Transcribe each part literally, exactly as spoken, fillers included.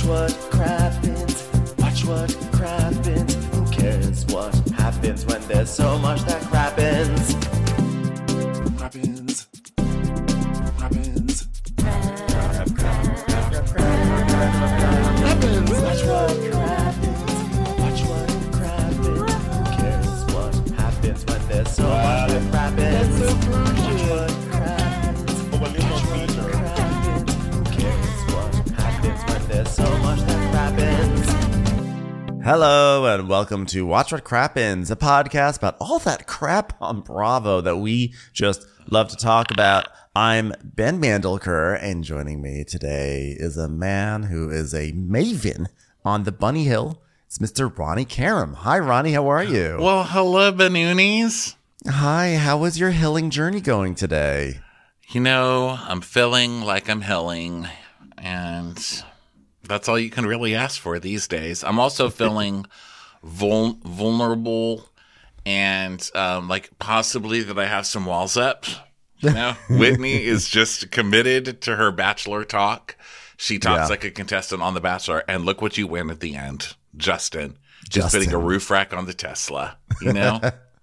Watch what crappens, watch what crappens. Who cares what happens when there's so much that crappens? Crappens, crappens. Crap, crap, crap, crap, crap, crap, crappens. Watch what crappens, watch what crappens. Who cares what happens when there's so much that crappens? Watch what crappens, watch what crappens. Who cares what happens when there's so much that crappens? Hello and welcome to Watch What Crappens, a podcast about all that crap on Bravo that we just love to talk about. I'm Ben Mandelker, and joining me today is a man who is a maven on the Bunny Hill. It's Mister Ronnie Karam. Hi, Ronnie. How are you? Well, hello, Banoonies. Hi. How was your hilling journey going today? You know, I'm feeling like I'm hilling, and that's all you can really ask for these days. I'm also feeling vul- vulnerable and um, like possibly that I have some walls up. You know, Whitney is just committed to her Bachelor talk. She talks Yeah. like a contestant on The Bachelor, and look what you win at the end. Justin. Just Justin. putting a roof rack on the Tesla, you know?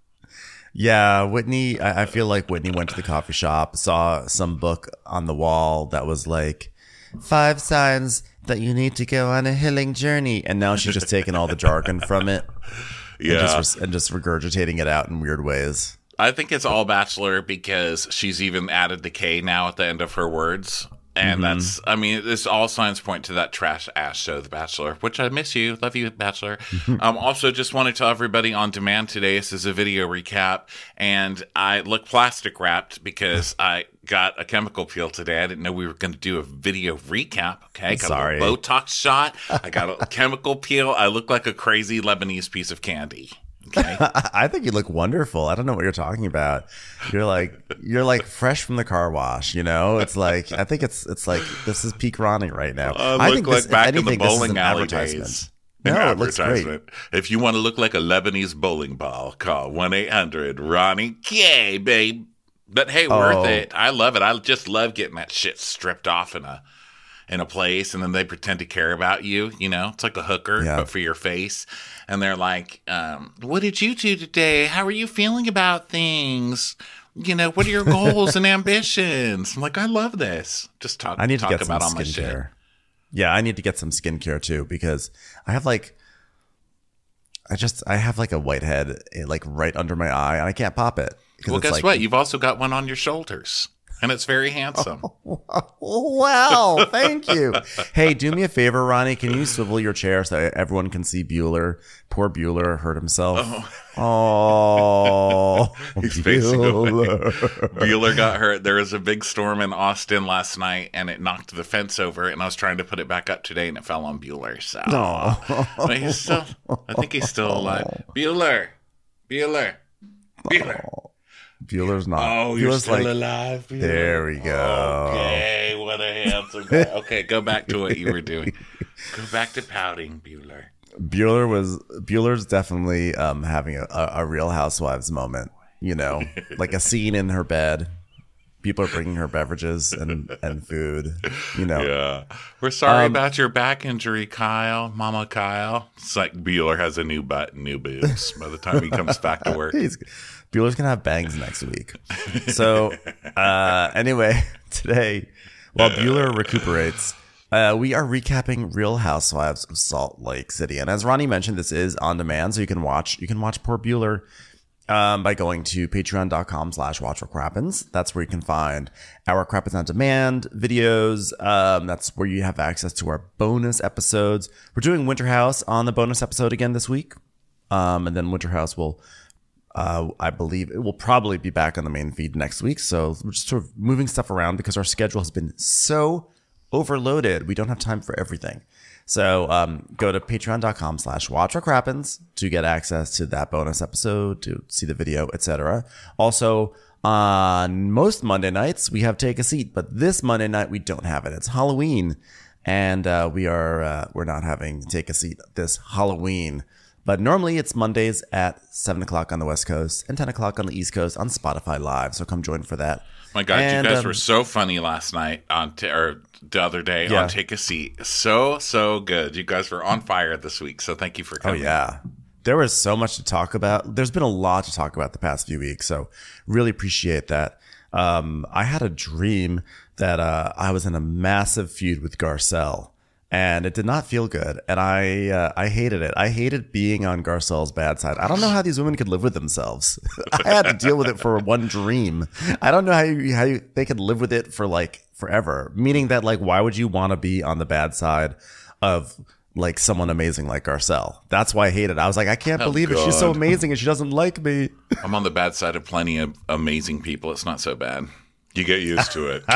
Yeah, Whitney, I, I feel like Whitney went to the coffee shop, saw some book on the wall that was like, five signs that you need to go on a hilling journey. And now she's just taking all the jargon from it. Yeah. And just, and just regurgitating it out in weird ways. I think it's all Bachelor because she's even added the K now at the end of her words. And mm-hmm. that's, I mean, this all signs point to that trash ass show, The Bachelor, which I miss you. Love you, Bachelor. um, also, just want to tell everybody on demand today, this is a video recap. And I look plastic wrapped because I got a chemical peel today. I didn't know we were going to do a video recap. Okay. Got Sorry. a Botox shot. I got a chemical peel. I look like a crazy Lebanese piece of candy. Okay. I think you look wonderful. I don't know what you're talking about. You're like you're like fresh from the car wash. You know, it's like I think it's it's like this is peak Ronnie right now. I look I think like this, back anything, in the bowling alley advertisement. days. No, An it looks great. advertisement. If you want to look like a Lebanese bowling ball, call one eight hundred Ronnie K, babe. But hey, worth Oh. it. I love it. I just love getting that shit stripped off in a in a place, and then they pretend to care about you. You know, it's like a hooker, Yeah. but for your face. And they're like, um, what did you do today? How are you feeling about things? You know, what are your goals and ambitions? I'm like, I love this. Just talk, I need to talk get about some all my shit. skincare. Yeah, I need to get some skincare too because I have like, I just I have like a whitehead eh, like right under my eye and I can't pop it. Well, it's guess like, what? You've also got one on your shoulders, and it's very handsome. Wow, thank you. Hey, do me a favor, Ronnie. Can you swivel your chair so everyone can see Bueller? Poor Bueller hurt himself. Oh, He's facing away. Bueller. Bueller got hurt. There was a big storm in Austin last night, and it knocked the fence over. And I was trying to put it back up today, and it fell on Bueller. So, but he's still. I think he's still alive. Bueller, Bueller, Bueller. Bueller's not. Oh, you're Bueller's still like, alive. Bueller. there we go. Okay, what a handsome guy. Okay, go back to what you were doing. Go back to pouting, Bueller. Bueller was Bueller's definitely um, having a, a, a Real Housewives moment. You know, like a scene in her bed. People are bringing her beverages and, and food. You know, Yeah. We're sorry Um, about your back injury, Kyle. Mama Kyle. It's like Bueller has a new butt and new boobs by the time he comes back to work. He's, Bueller's gonna have bangs next week. So uh, anyway, today while Bueller recuperates, uh, we are recapping Real Housewives of Salt Lake City. And as Ronnie mentioned, this is on demand, so you can watch you can watch poor Bueller um, by going to patreon.com slash watch what crappens. That's where you can find our Crappens on Demand videos. Um, that's where you have access to our bonus episodes. We're doing Winter House on the bonus episode again this week. Um, and then Winter House will Uh, I believe it will probably be back on the main feed next week. So we're just sort of moving stuff around because our schedule has been so overloaded. We don't have time for everything. So um, go to patreon.com slash watch what crappens to get access to that bonus episode, to see the video, et cetera. Also, on most Monday nights, we have Take a Seat. But this Monday night, we don't have it. It's Halloween. And uh, we are, uh, we're not having Take a Seat this Halloween. But normally it's Mondays at seven o'clock on the West Coast and ten o'clock on the East Coast on Spotify Live. So come join for that. My God, and, you guys um, were so funny last night on t- or the other day Yeah. on Take a Seat. So, so good. You guys were on fire this week. So thank you for Oh, coming. yeah. There was so much to talk about. There's been a lot to talk about the past few weeks. So really appreciate that. Um, I had a dream that uh, I was in a massive feud with Garcelle. And it did not feel good. And I uh, I hated it. I hated being on Garcelle's bad side. I don't know how these women could live with themselves. I had to deal with it for one dream. I don't know how you, how you, they could live with it for like forever. Meaning that like, why would you want to be on the bad side of like someone amazing like Garcelle? That's why I hate it. I was like, I can't Oh, believe it. She's so God. amazing and she doesn't like me. I'm on the bad side of plenty of amazing people. It's not so bad. You get used to it.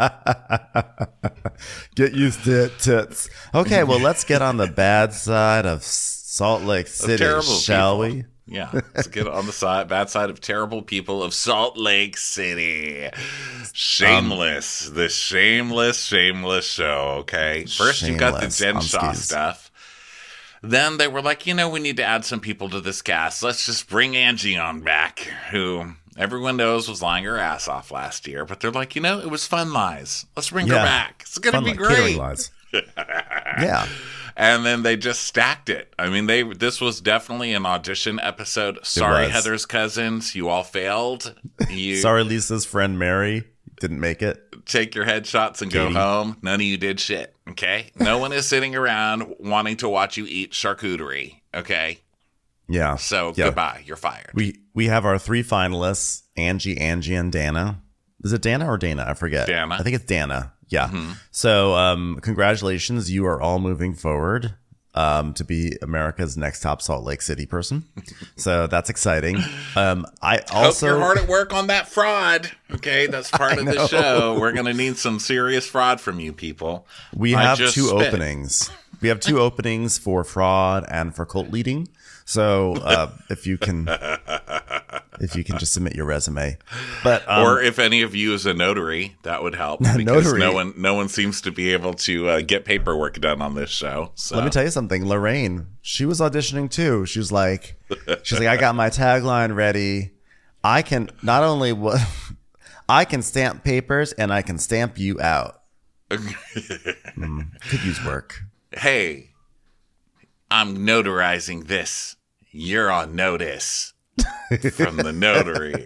Get used to it, tits. Okay, well, let's get on the bad side of Salt Lake City, terrible shall people. we? Yeah, let's get on the side, bad side of terrible people of Salt Lake City. Shameless, Um, the shameless, shameless show. Okay, first you got the Shameless. Jen Shaw Umskies. stuff. Then they were like, you know, we need to add some people to this cast. Let's just bring Angie on back, who everyone knows was lying her ass off last year. But they're like, you know, it was fun lies. Let's bring her Yeah. back. It's gonna Fun be like catering great. lies. Yeah. And then they just stacked it. I mean, they this was definitely an audition episode. Sorry, was. Heather's cousins, you all failed. You Sorry, Lisa's friend Mary didn't make it. take your headshots and Katie. go home. None of you did shit. Okay, no one is sitting around wanting to watch you eat charcuterie. Okay, Yeah. so Yeah. goodbye. You're fired. We we have our three finalists: Angie, Angie, and Dana. Is it Dana or Dana? I forget. Dana. I think it's Dana. Yeah. Mm-hmm. So, um, congratulations! You are all moving forward um, to be America's next top Salt Lake City person. So that's exciting. Um, I also Hope you're hard at work on that fraud. Okay, that's part of the know. show. We're gonna need some serious fraud from you people. we I have just two spit. openings. We have two openings for fraud and for cult leading. So uh, if you can, if you can just submit your resume, but um, Or if any of you is a notary, that would help because Notary. no one no one seems to be able to uh, get paperwork done on this show. So let me tell you something. Lorraine, she was auditioning too. She was like, she's like, I got my tagline ready. I can not only what I can stamp papers and I can stamp you out. Mm, could use work. hey, I'm notarizing this. You're on notice from the notary.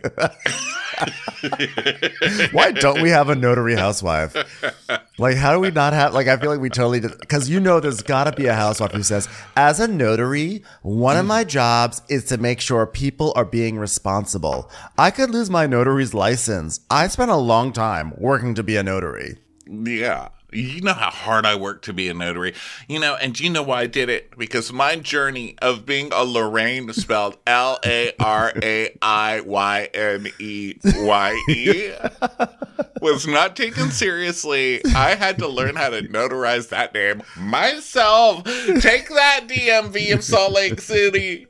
Why don't we have a notary housewife? Like, how do we not have, like, I feel like we totally did. Because you know, there's got to be a housewife who says, as a notary, one of my jobs is to make sure people are being responsible. I could lose my notary's license. I spent a long time working to be a notary. Yeah. You know how hard I work to be a notary. You know, and do you know why I did it? Because my journey of being a Lorraine, spelled L A R A I Y N E Y E, was not taken seriously. I had to learn how to notarize that name myself. Take that, D M V of Salt Lake City.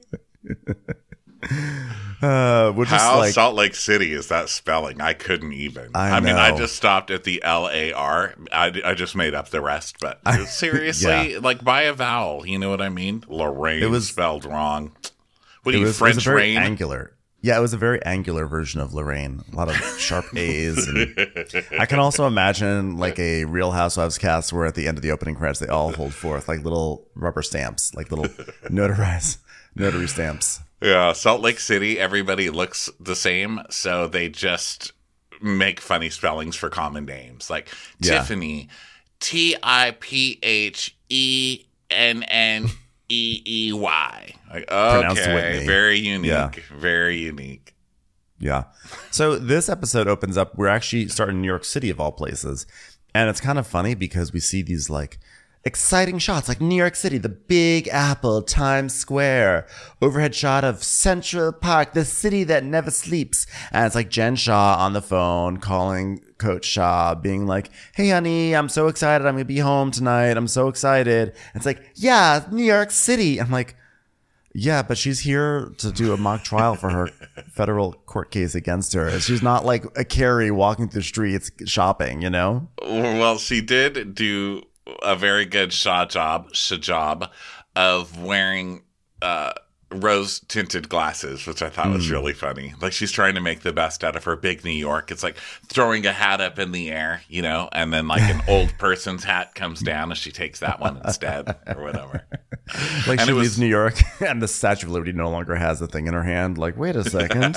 Uh, we're just How like, Salt Lake City is that spelling? I couldn't even. I I, mean, I know. just stopped at the L A R. I, I just made up the rest. But seriously, Yeah. like by a vowel, you know what I mean? Lorraine It was- spelled wrong. What are it you, was, it was a French very rain? angular. Yeah, it was a very angular version of Lorraine. A lot of sharp A's. And I can also imagine like a Real Housewives cast where at the end of the opening credits, they all hold forth like little rubber stamps, like little notarized notary stamps. Yeah, Salt Lake City, everybody looks the same, so they just make funny spellings for common names. Like Yeah. Tiffany, T I P H E N N E E Y. Like, Pronounced okay, Whitney. very unique. Yeah. Very unique. Yeah. So this episode opens up. We're actually starting in New York City of all places. And it's kind of funny because we see these like exciting shots like New York City, the Big Apple, Times Square, overhead shot of Central Park, the city that never sleeps. And it's like Jen Shaw on the phone calling Coach Shaw being like, hey, honey, I'm so excited. I'm going to be home tonight. I'm so excited. And it's like, yeah, New York City. I'm like, yeah, but she's here to do a mock trial for her federal court case against her. She's not like a Carrie walking through the streets shopping, you know? Well, she did do a very good Shaw job, Shaw job of wearing uh, rose tinted glasses, which I thought mm. was really funny. Like she's trying to make the best out of her big New York. It's like throwing a hat up in the air, you know, and then like an old person's hat comes down and she takes that one instead or whatever. Like and she was, leaves New York and the Statue of Liberty no longer has the thing in her hand. Like, wait a second.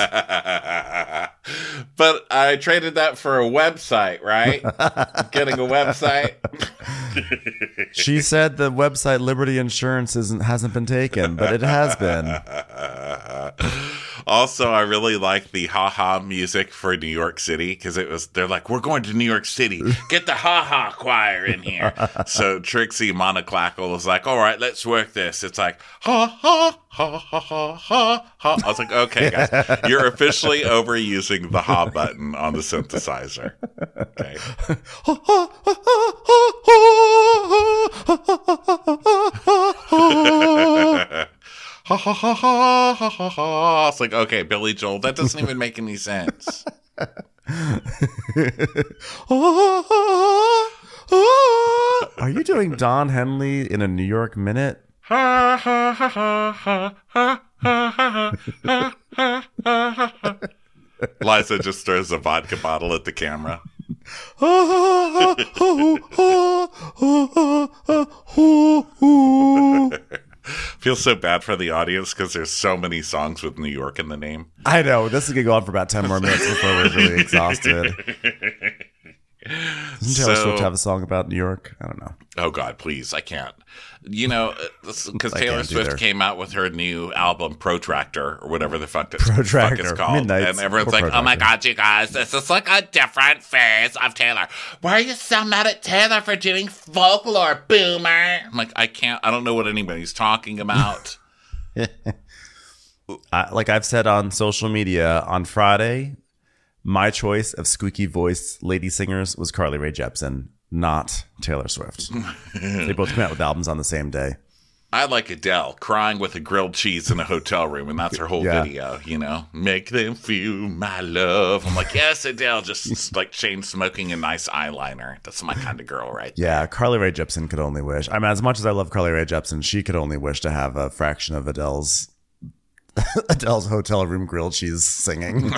But I traded that for a website, right? Getting a website. She said the website Liberty Insurance isn't hasn't been taken, but it has been. Also, I really like the ha-ha music for New York City because it was, they're like, we're going to New York City. Get the ha-ha choir in here. So Trixie Monoclackle was like, all right, let's work this. It's like, ha-ha, ha-ha, ha-ha, ha. I was like, okay, guys, you're officially overusing the ha button on the synthesizer. Okay. Ha ha ha ha ha ha ha. It's like, okay, Billy Joel, that doesn't even make any sense. Are you doing Don Henley in a New York minute? Ha ha ha ha ha ha ha ha ha ha. Liza just throws a vodka bottle at the camera. Feel so bad for the audience because there's so many songs with New York in the name. I know. This is going to go on for about ten more minutes before we're really exhausted. Doesn't Taylor So- Swift have a song about New York? I don't know. Oh, God, please. I can't. You know, because I Taylor can't Swift either. came out with her new album, Protractor, or whatever the fuck, it's, fuck Protractor. it's called. Midnights And everyone's or like, oh my Protractor. God, you guys, this is like a different phase of Taylor. Why are you so mad at Taylor for doing folklore, boomer? I'm like, I can't, I don't know what anybody's talking about. I, like I've said on social media, on Friday, my choice of squeaky voiced lady singers was Carly Rae Jepsen, not Taylor Swift. They both came out with albums on the same day. I like Adele crying with a grilled cheese in a hotel room, and that's her whole Yeah. video, you know? Make them feel my love. I'm like, yes, Adele, just like chain smoking and nice eyeliner. That's my kind of girl, right? Yeah, Carly Rae Jepsen could only wish. I mean, as much as I love Carly Rae Jepsen, she could only wish to have a fraction of Adele's Adele's hotel room grilled cheese singing.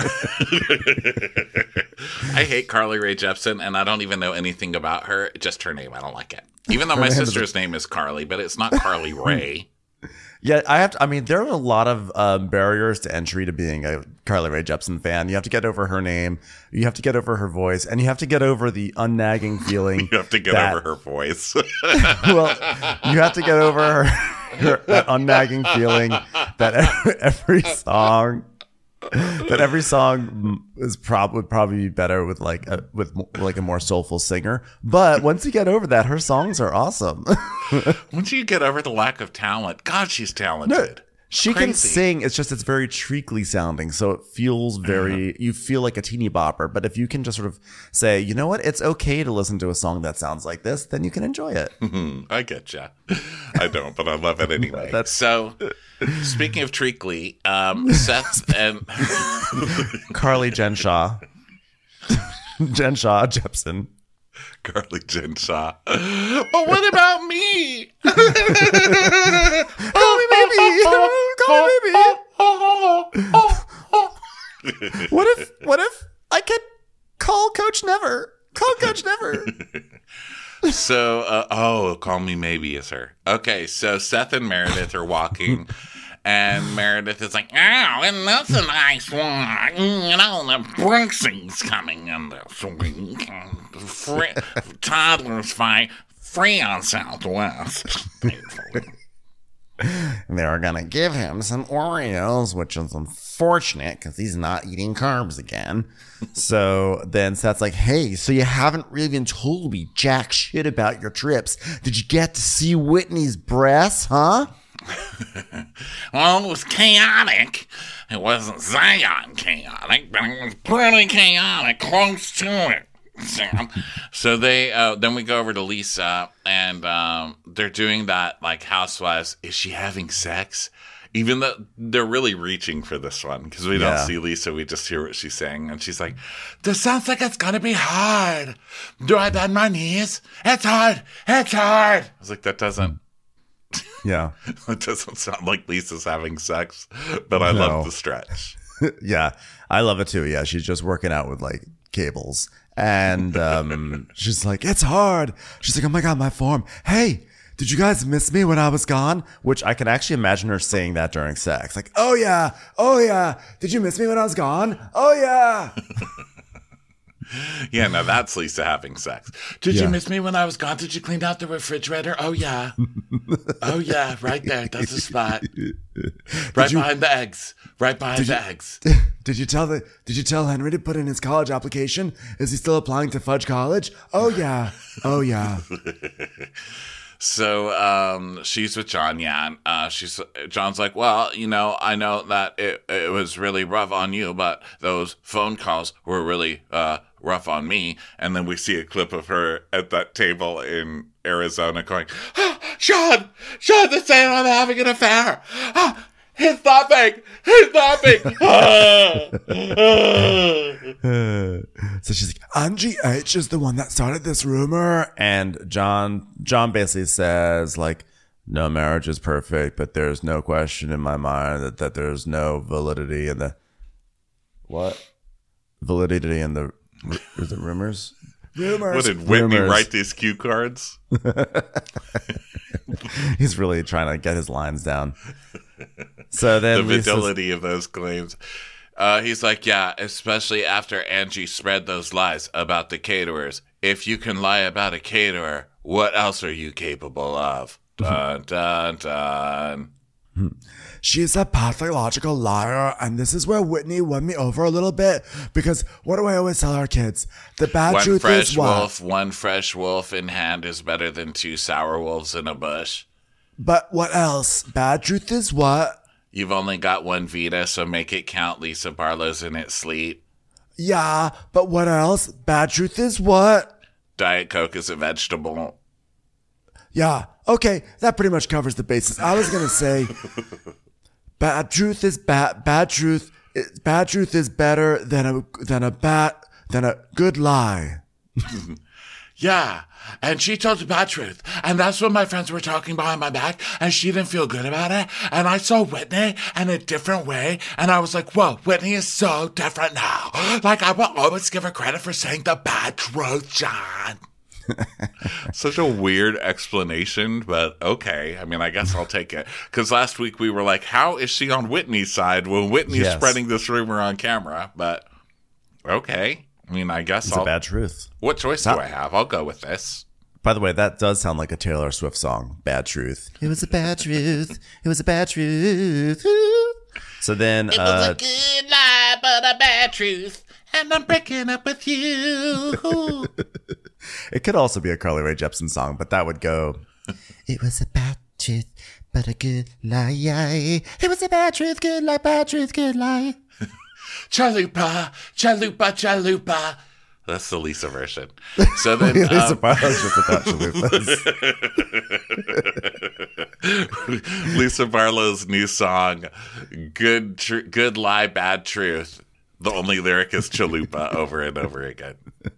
I hate Carly Rae Jepsen, and I don't even know anything about her. Just her name. I don't like it. Even though my name is- sister's name is Carly, but it's not Carly Rae. Yeah, I have to. I mean, there are a lot of um, barriers to entry to being a Carly Rae Jepsen fan. You have to get over her name, you have to get over her voice, and you have to get over the unnagging feeling. You have to get that- over her voice. Well, you have to get over her, her that unnagging feeling that every, every song, that every song is prob would probably be better with like a with mo- like a more soulful singer. But once you get over that, her songs are awesome. Once you get over the lack of talent, God, she's talented. She can Crazy. sing. It's just it's very treacly sounding, so it feels very. You feel like a teeny bopper. But if you can just sort of say, you know what, it's okay to listen to a song that sounds like this, then you can enjoy it. I get ya. I don't, but I love it anyway. That's- so, speaking of treacly, um, Seth and Carly Jen Shaw, Jen Shaw Jepsen. Carly Jen Shaw. But what about me? Call me baby. Call me baby. What if? What if I could call Coach Never? Call Coach Never. So, uh, oh, call me maybe is her. Okay, so Seth and Meredith are walking, and Meredith is like, oh, and that's a nice one. You know, the Brinksy's coming in this week. Free, toddlers fight free on Southwest. They are gonna give him some Oreos, which is unfortunate because he's not eating carbs again. So then Seth's like, hey, so you haven't really been told me jack shit about your trips. Did you get to see Whitney's breasts, huh? Well, it was chaotic. It wasn't Zion chaotic, but it was pretty chaotic, close to it. Sam. So they, uh, then we go over to Lisa, and um, they're doing that like Housewives. Is she having sex? Even though they're really reaching for this one because we Yeah. don't see Lisa, we just hear what she's saying, and she's like, "This sounds like it's gonna be hard. Do I bend my knees? It's hard. It's hard." I was like, "That doesn't Yeah. It doesn't sound like Lisa's having sex, but I No. love the stretch. Yeah, I love it too. Yeah, she's just working out with like cables. And um, she's like, it's hard. She's like, oh my God, my form. Hey, did you guys miss me when I was gone? Which I can actually imagine her saying that during sex. Like, oh yeah, oh yeah. Did you miss me when I was gone? Oh yeah. Yeah, now that's Lisa having sex. Did Yeah. you miss me when I was gone? Did you clean out the refrigerator? Oh, yeah. Oh, yeah, right there. That's the spot. Right you- behind the eggs. Right behind the eggs. Did you tell the Did you tell Henry to put in his college application? Is he still applying to Fudge College? Oh yeah. Oh yeah. So um, she's with John Yan. Uh, she's John's like, well, you know, I know that it, it was really rough on you, but those phone calls were really uh, rough on me. And then we see a clip of her at that table in Arizona going, oh, Sean, Sean, they're saying I'm having an affair. Ah, he's laughing. He's laughing. Ah, ah. So she's like, Angie H is the one that started this rumor. And John John basically says, like, no marriage is perfect, but there's no question in my mind that, that there's no validity in the what? Validity in the is it rumors? Rumors. What did Whitney Rumors. write these cue cards? He's really trying to get his lines down. So then The Lisa's- fidelity of those claims. Uh, he's like, yeah, especially after Angie spread those lies about the caterers. If you can lie about a caterer, what else are you capable of? Dun, dun, dun. She's a pathological liar, and this is where Whitney won me over a little bit, because what do I always tell our kids? The bad One truth fresh is what? wolf, one fresh wolf in hand is better than two sour wolves in a bush. But what else? Bad truth is what? You've only got one Vita, so make it count. Lisa Barlow's in its sleep. Yeah, but what else? Bad truth is what? Diet Coke is a vegetable. Yeah, okay, that pretty much covers the bases. I was gonna say, bad truth is bad. Bad truth. Is, bad truth is better than a than a bad than a good lie. Yeah, and she told the bad truth. And that's what my friends were talking behind my back, and she didn't feel good about it. And I saw Whitney in a different way, and I was like, whoa, Whitney is so different now. Like, I will always give her credit for saying the bad truth, John. Such a weird explanation, but okay. I mean, I guess I'll take it. Because last week we were like, how is she on Whitney's side when Whitney's Yes. spreading this rumor on camera? But okay. I mean, I guess It's I'll... a bad truth. What choice Not- do I have? I'll go with this. By the way, that does sound like a Taylor Swift song. Bad truth. It was a bad truth. It was a bad truth. So then, It was uh, a good lie, but a bad truth. And I'm breaking up with you. it could also be a Carly Rae Jepsen song, but that would go. It was a bad truth, but a good lie. It was a bad truth, good lie, bad truth, good lie. Chalupa, chalupa, chalupa. That's the Lisa version. So then, Lisa um, Barlow's just without chalupas. Lisa Barlow's new song, "Good, tr- good lie, bad truth." The only lyric is chalupa over and over again.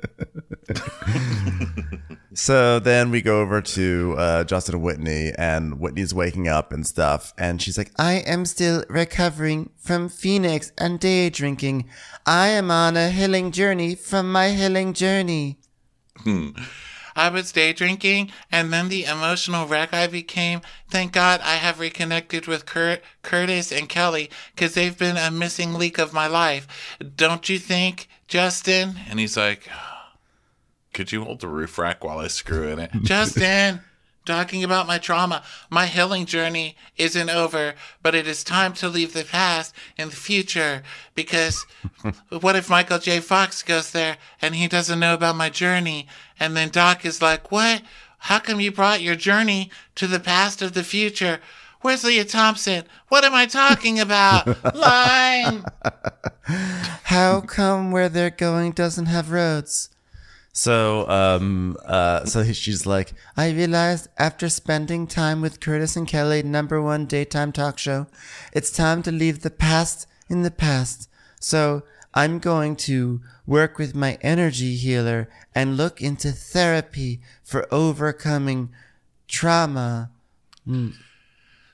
So then we go over to uh, Justin and Whitney, and Whitney's waking up and stuff. And she's like, I am still recovering from Phoenix and day drinking. I am on a healing journey from my healing journey. I was day drinking, and then the emotional wreck I became. Thank God I have reconnected with Kurt, Curtis and Kelly, because they've been a missing link of my life. Don't you think, Justin? And he's like, could you hold the roof rack while I screw in it? Justin, talking about my trauma. My healing journey isn't over, but it is time to leave the past in the future, because what if Michael J. Fox goes there and he doesn't know about my journey? And then Doc is like, what? How come you brought your journey to the past of the future? Where's Leah Thompson? What am I talking about? Line! How come where they're going doesn't have roads? So, um, uh, so she's like, I realized after spending time with Curtis and Kelly, number one daytime talk show, it's time to leave the past in the past. So I'm going to work with my energy healer and look into therapy for overcoming trauma.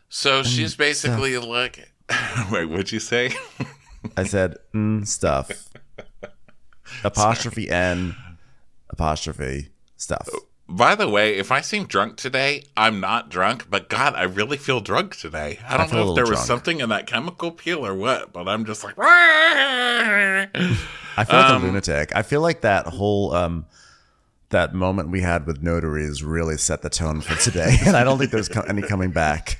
So she's basically stuff. like, wait, what'd you say? I said, mm, stuff. Apostrophe N, apostrophe stuff. By the way, if I seem drunk today, I'm not drunk, but God, I really feel drunk today. I don't I know if there was drunk. something in that chemical peel or what, but I'm just like, I feel like um, a lunatic. I feel like that whole, um, that moment we had with notaries really set the tone for today, and I don't think there's co- any coming back.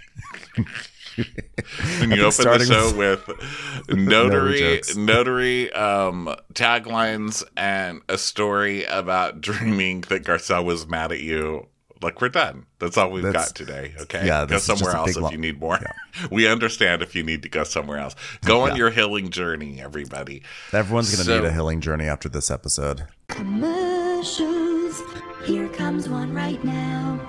When you open the show with, with notary, notary um, taglines and a story about dreaming that Garcelle was mad at you, like we're done. That's all we've That's, got today. Okay, yeah, go somewhere else if lo- you need more. Yeah. We understand if you need to go somewhere else. Go on yeah. your healing journey, everybody. Everyone's going to so, need a healing journey after this episode. Commercials. Here comes one right now.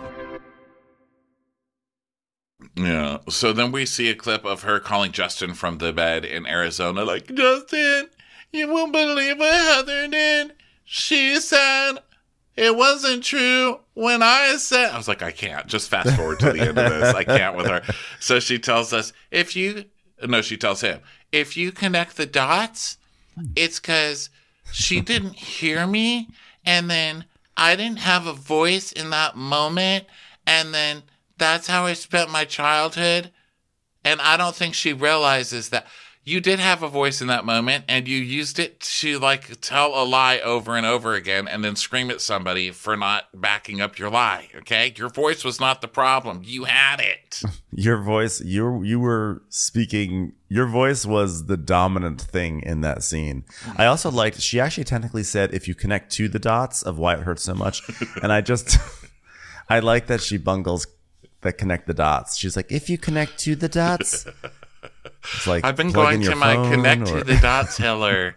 Yeah. So then we see a clip of her calling Justin from the bed in Arizona, like, Justin, you won't believe what Heather did. She said it wasn't true when I said. I was like, I can't. Just fast forward to the end of this. I can't with her. So she tells us, if you, no, she tells him, if you connect the dots, it's because she didn't hear me, and then I didn't have a voice in that moment, and then that's how I spent my childhood. And I don't think she realizes that you did have a voice in that moment, and you used it to like tell a lie over and over again and then scream at somebody for not backing up your lie. Okay. Your voice was not the problem. You had it. Your voice, you you were speaking, your voice was the dominant thing in that scene. I also liked, she actually technically said, if you connect to the dots of why it hurts so much. And I just, I like that she bungles that connect the dots. She's like, if you connect to the dots. It's like I've been going to my connect or... to the dots Heller.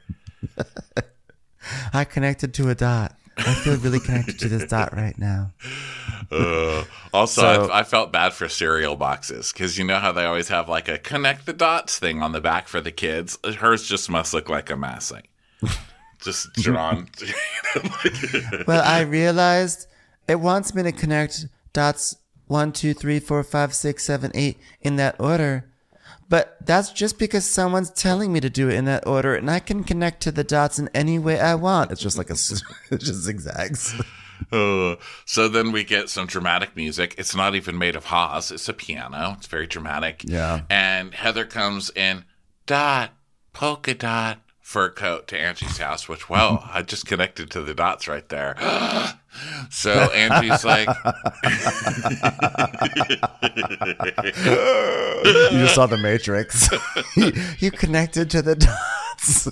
I connected to a dot. I feel really connected to this dot right now. uh, also, so, I, I felt bad for cereal boxes because you know how they always have like a connect the dots thing on the back for the kids. Hers just must look like a massing. Just drawn. Well, I realized it wants me to connect dots one, two, three, four, five, six, seven, eight in that order. But that's just because someone's telling me to do it in that order, and I can connect to the dots in any way I want. It's just like a, it just zigzags. Uh, so then we get some dramatic music. It's not even made of Haas. It's a piano. It's very dramatic. Yeah. And Heather comes in, dot, polka dot, fur coat to Angie's house, which, well, I just connected to the dots right there. So Angie's like, you just saw the Matrix. you, you connected to the dots.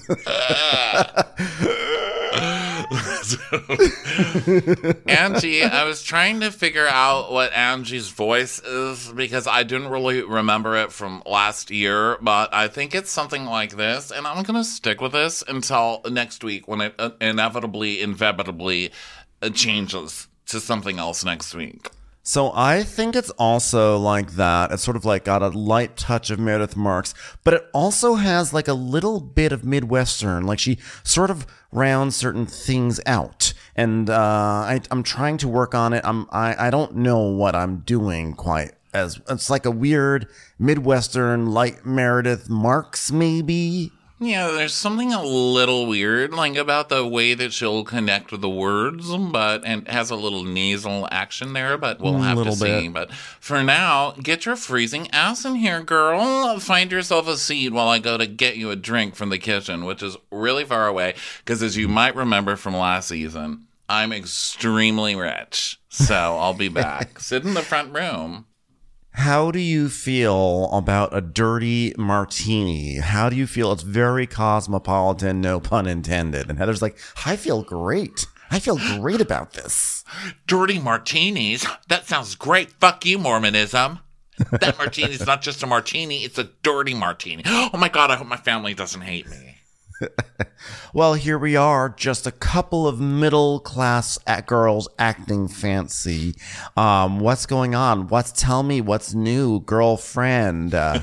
So, Angie, I was trying to figure out what Angie's voice is because I didn't really remember it from last year, but I think it's something like this, and I'm going to stick with this until next week when it uh, inevitably, inevitably uh, changes to something else next week. So I think it's also like that. It's sort of like got a light touch of Meredith Marks, but it also has like a little bit of Midwestern. Like she sort of rounds certain things out, and uh, I, I'm trying to work on it. I'm I, I don't know what I'm doing quite. As it's like a weird Midwestern, light Meredith Marks, maybe. Yeah, there's something a little weird, like about the way that she'll connect with the words, but and has a little nasal action there, but we'll have to see. Bit. But for now, get your freezing ass in here, girl. Find yourself a seat while I go to get you a drink from the kitchen, which is really far away, because as you might remember from last season, I'm extremely rich, so I'll be back. Sit in the front room. How do you feel about a dirty martini? How do you feel? It's very cosmopolitan, no pun intended. And Heather's like, I feel great. I feel great about this. Dirty martinis? That sounds great. Fuck you, Mormonism. That martini's not just a martini, it's a dirty martini. Oh my God, I hope my family doesn't hate me. Well, here we are, just a couple of middle-class girls acting fancy. Um, what's going on? What's tell me what's new, girlfriend? Uh,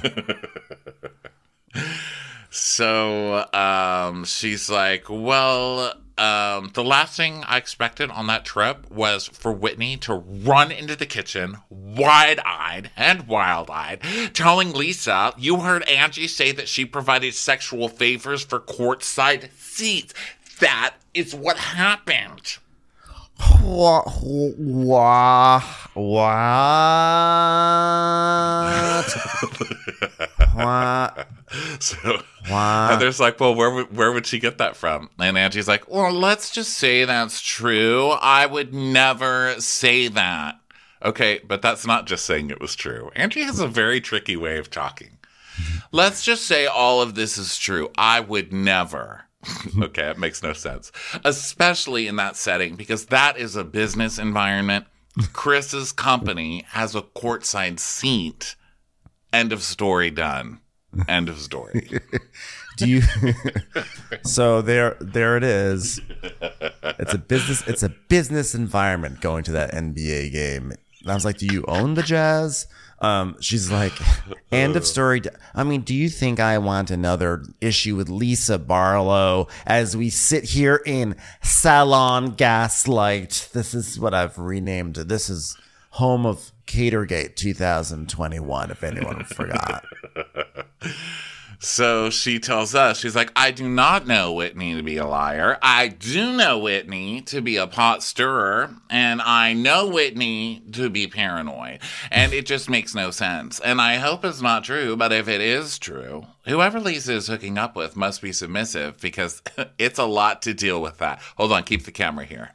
so um, she's like, well, um, the last thing I expected on that trip was for Whitney to run into the kitchen, wide-eyed and wild-eyed, telling Lisa, you heard Angie say that she provided sexual favors for courtside seats. That is what happened. What? What? What? What? So What? Heather's like, well, where would, where would she get that from? And Angie's like, well, let's just say that's true. I would never say that. Okay, but that's not just saying it was true. Angie has a very tricky way of talking. Let's just say all of this is true. I would never. Okay, it makes no sense. Especially in that setting, because that is a business environment. Chris's company has a courtside seat. End of story, done. End of story. Do you? So there, there it is. It's a business. It's a business environment going to that N B A game. And I was like, "Do you own the Jazz?" Um, she's like, "End of story." I mean, do you think I want another issue with Lisa Barlow as we sit here in Salon Gaslight? This is what I've renamed. This is home of Catergate twenty twenty-one. If anyone forgot. So she tells us, she's like, I do not know Whitney to be a liar. I do know Whitney to be a pot stirrer, and I know Whitney to be paranoid. And it just makes no sense. And I hope it's not true, but if it is true, whoever Lisa is hooking up with must be submissive, because it's a lot to deal with that. Hold on, keep the camera here.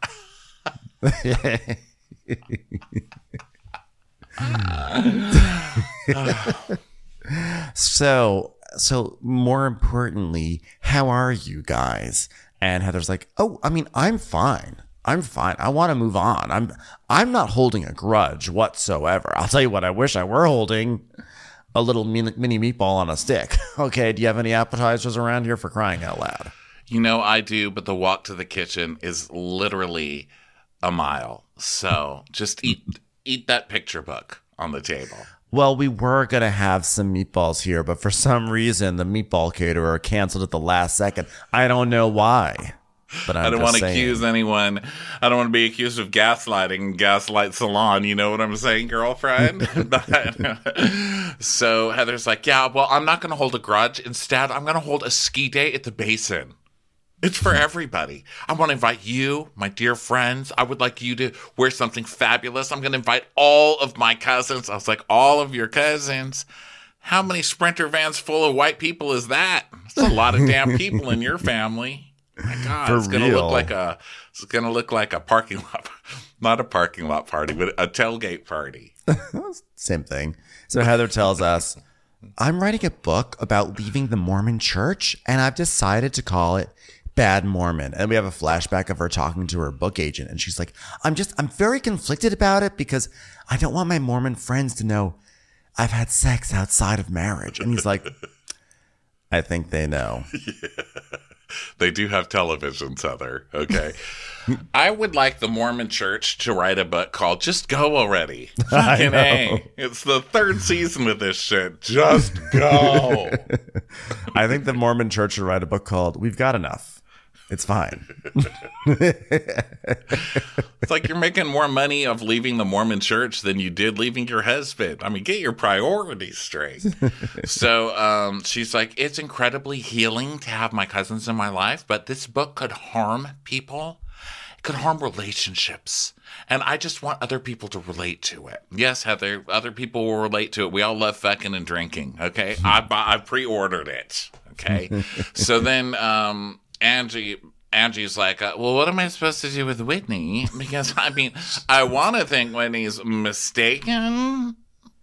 So, so more importantly, how are you guys? And Heather's like, oh, I mean, I'm fine. I'm fine. I want to move on. I'm, I'm not holding a grudge whatsoever. I'll tell you what, I wish I were holding a little mini, mini meatball on a stick. Okay. Do you have any appetizers around here, for crying out loud? You know, I do, but the walk to the kitchen is literally a mile. So just eat, eat that picture book on the table. Well, we were going to have some meatballs here, but for some reason, the meatball caterer canceled at the last second. I don't know why, but I'm I don't just want to saying. accuse anyone. I don't want to be accused of gaslighting, Gaslight Salon. You know what I'm saying, girlfriend? But, so Heather's like, yeah, well, I'm not going to hold a grudge. Instead, I'm going to hold a ski day at the basin. It's for everybody. I want to invite you, my dear friends. I would like you to wear something fabulous. I'm going to invite all of my cousins. I was like, all of your cousins? How many Sprinter vans full of white people is that? It's a lot of damn people in your family. My God, For it's going to real. look like a it's going to look like a parking lot, not a parking lot party, but a tailgate party. Same thing. So Heather tells us, I'm writing a book about leaving the Mormon church, and I've decided to call it Bad Mormon. And we have a flashback of her talking to her book agent, and she's like, I'm just, I'm very conflicted about it because I don't want my Mormon friends to know I've had sex outside of marriage. And he's like, I think they know. Yeah. They do have televisions, Heather. Okay. I would like the Mormon church to write a book called Just Go Already. Fucking A. It's the third season of this shit. Just go. I think the Mormon church should write a book called We've Got Enough. It's fine. It's like you're making more money of leaving the Mormon church than you did leaving your husband. I mean, get your priorities straight. So um, she's like, it's incredibly healing to have my cousins in my life, but this book could harm people. It could harm relationships. And I just want other people to relate to it. Yes, Heather, other people will relate to it. We all love fucking and drinking, okay? I, I pre-ordered it, okay? So then um, Angie... Angie's like, uh, well, what am I supposed to do with Whitney? Because, I mean, I want to think Whitney's mistaken.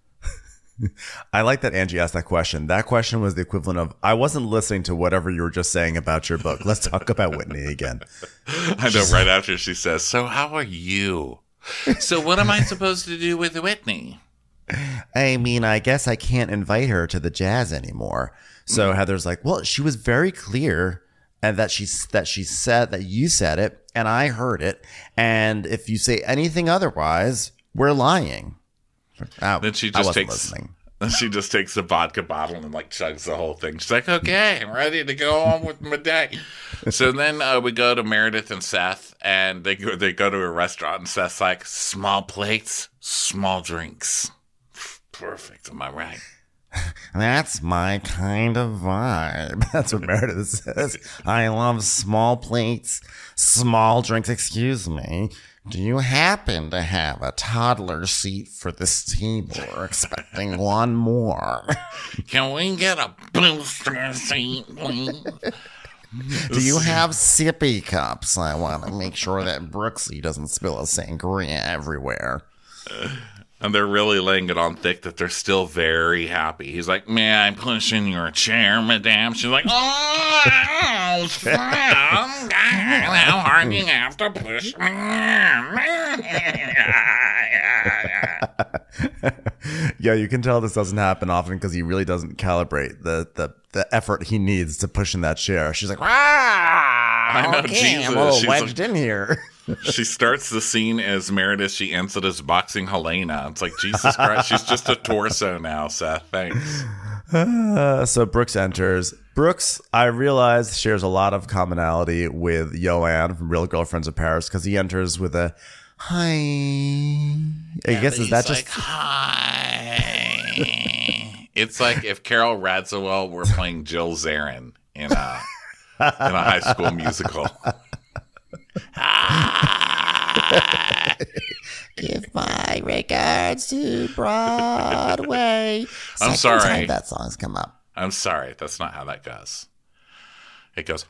I like that Angie asked that question. That question was the equivalent of, I wasn't listening to whatever you were just saying about your book. Let's talk about Whitney again. I know, right after she says, so how are you? So what am I supposed to do with Whitney? I mean, I guess I can't invite her to the Jazz anymore. So Heather's like, well, she was very clear. And that she that she said that you said it, and I heard it. And if you say anything otherwise, we're lying. Oh, Then she I just wasn't takes listening. then she just takes the vodka bottle and like chugs the whole thing. She's like, okay, I'm ready to go on with my day. So then uh, we go to Meredith and Seth, and they go they go to a restaurant, and Seth's like, small plates, Small drinks. Perfect, am I right? That's my kind of vibe. That's what Meredith says. I love small plates, small drinks. Excuse me. Do you happen to have a toddler seat for this table? We're expecting one more. Can we get a booster seat, please? Do you have sippy cups? I want to make sure that Brooksy doesn't spill a sangria everywhere. And they're really laying it on thick that they're still very happy. He's like, may I push in your chair, madame? She's like, oh, Sam, how hard do you have to push me? Yeah, you can tell this doesn't happen often because he really doesn't calibrate the, the, the effort he needs to push in that chair. She's like, ah, I know, okay, Jesus. I'm a little She's wedged like- in here. She starts the scene as Meredith. She ends it as boxing Helena. It's like, Jesus Christ, she's just a torso now, Seth. Thanks. Uh, so Brooks enters. Brooks, I realize, shares a lot of commonality with Joanne from Real Girlfriends of Paris because he enters with a hi. I guess is that He's just like, hi? It's like if Carol Radziwill were playing Jill Zarin in a in a High School Musical. Give my regards to Broadway. I'm Second sorry. time that song's come up. I'm sorry, that's not how that goes. It goes.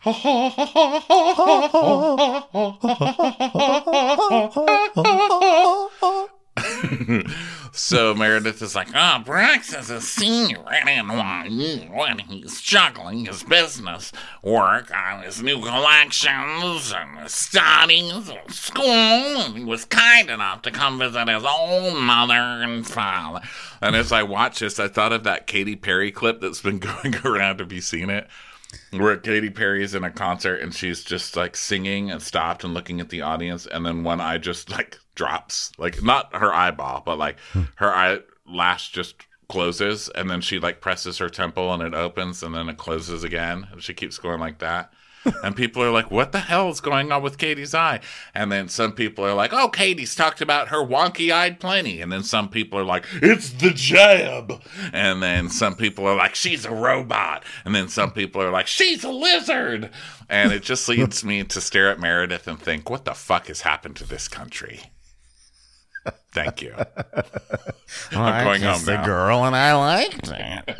So Meredith is like, oh, Brooks is a senior in N Y U when he's juggling his business work on his new collections and his studies at school, and he was kind enough to come visit his old mother and father. And as I watch this, I thought of that Katy Perry clip that's been going around. Have you seen it? Where Katy Perry is in a concert and she's just like singing and stopped and looking at the audience, and then one eye just like drops, like not her eyeball, but like her eyelash just closes, and then she like presses her temple and it opens and then it closes again, and she keeps going like that. And people are like, what the hell is going on with Katie's eye? And then some people are like, oh, Katie's talked about her wonky-eyed plenty. And then some people are like, it's the jab. And then some people are like, she's a robot. And then some people are like, she's a lizard. And it just leads me to stare at Meredith and think, what the fuck has happened to this country? Thank you. Well, I'm going I home kissed a now. girl and I liked it.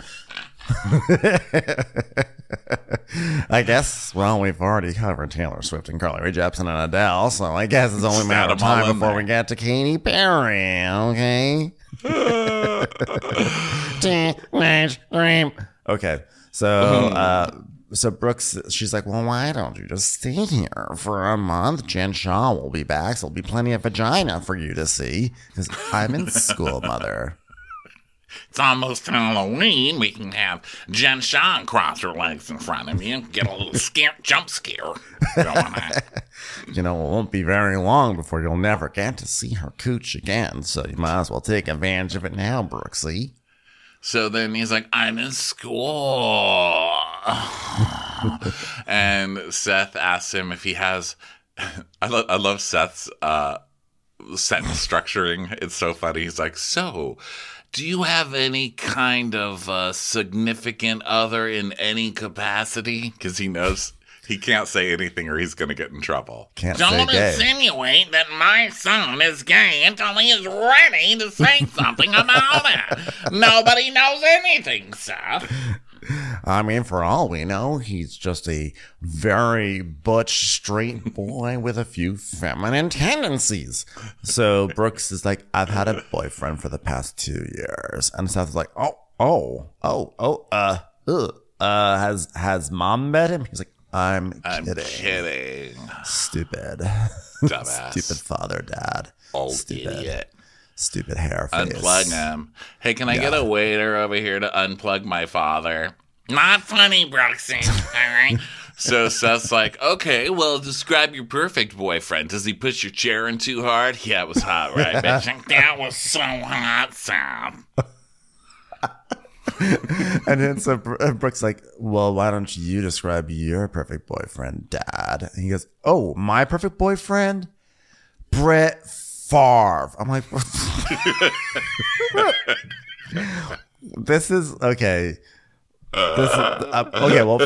I guess, well, we've already covered Taylor Swift and Carly Rae Jepsen and Adele, so I guess it's only a matter of Spat 'em all time in before there. we get to Katy Perry, okay? Teenage dream. Okay, so, uh, so Brooks, she's like, well, why don't you just stay here for a month? Jen Shaw will be back, so there'll be plenty of vagina for you to see, because I'm in school, mother. It's almost Halloween. We can have Jen Shaw cross her legs in front of you and get a little scare, jump scare going on. You know, it won't be very long before you'll never get to see her cooch again, so you might as well take advantage of it now, Brooksy. So then he's like, I'm in school. And Seth asks him if he has... I, lo- I love Seth's uh, sentence structuring. It's so funny. He's like, so... do you have any kind of uh, significant other in any capacity? Because he knows he can't say anything or he's going to get in trouble. Can't say Don't gay. insinuate that my son is gay until he is ready to say something about it. Nobody knows anything, Seth. I mean, for all we know, he's just a very butch, straight boy with a few feminine tendencies. So Brooks is like, I've had a boyfriend for the past two years. And Seth is like, oh, oh, oh, oh, uh, ugh. Uh, has, has mom met him? He's like, I'm I'm kidding. kidding. Stupid. Dumbass. Stupid father, dad. Old Stupid. idiot. Stupid hair face. Unplug him. Hey, can I Yeah. get a waiter over here to unplug my father? Not funny, Brooksy. All right. So Seth's like, okay, well, describe your perfect boyfriend. Does he push your chair in too hard? Yeah, it was hot, right, bitch? That was so hot, Seth. And then so Br- uh, Brooke's like, well, why don't you describe your perfect boyfriend, Dad? And he goes, oh, my perfect boyfriend? Brett Favre. I'm like, this is okay. This is uh, okay. Well,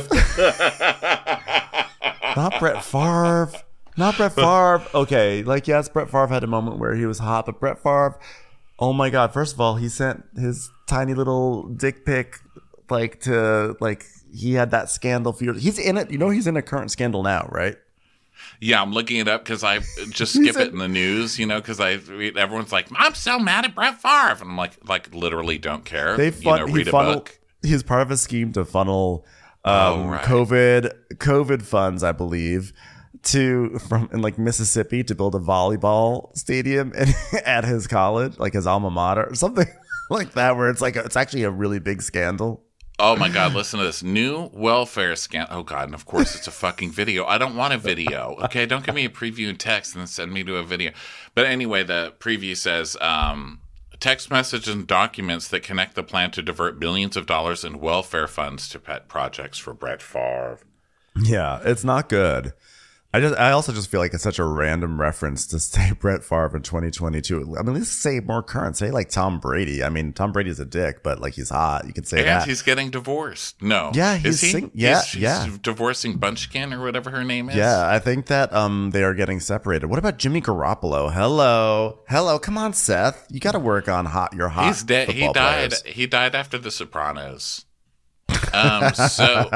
not Brett Favre. Not Brett Favre. Okay, like yes, Brett Favre had a moment where he was hot, but Brett Favre. Oh my God! First of all, he sent his tiny little dick pic, like to like he had that scandal for years. He's in it. You know, he's in a current scandal now, right? Yeah, I'm looking it up because I just skip it in the news, you know, because I everyone's like, I'm so mad at Brett Favre, and I'm like, like literally don't care. They fun- you know, read he a funnel- book. He's part of a scheme to funnel um, Oh, right. COVID COVID funds, I believe, to from in like Mississippi to build a volleyball stadium in, at his college, like his alma mater, or something like that, where it's like a, it's actually a really big scandal. Oh my God, listen to this. New welfare scan. Oh God, and of course it's a fucking video. I don't want a video. Okay, don't give me a preview in text and then send me to a video. But anyway, the preview says um, text messages and documents that connect the plan to divert billions of dollars in welfare funds to pet projects for Brett Favre. Yeah, it's not good. I just, I also just feel like it's such a random reference to say Brett Favre in twenty twenty-two. I mean, let's say more current. Say like Tom Brady. I mean, Tom Brady's a dick, but like he's hot. You can say And that. he's getting divorced. No. Yeah, Is he's he? sing- yeah, He's- yeah. he's divorcing Bunchkin or whatever her name is. Yeah, I think that um they are getting separated. What about Jimmy Garoppolo? Hello, hello. Come on, Seth. You got to work on hot. Your hot. He's dead. He football died. players. He died after The Sopranos. Um. So.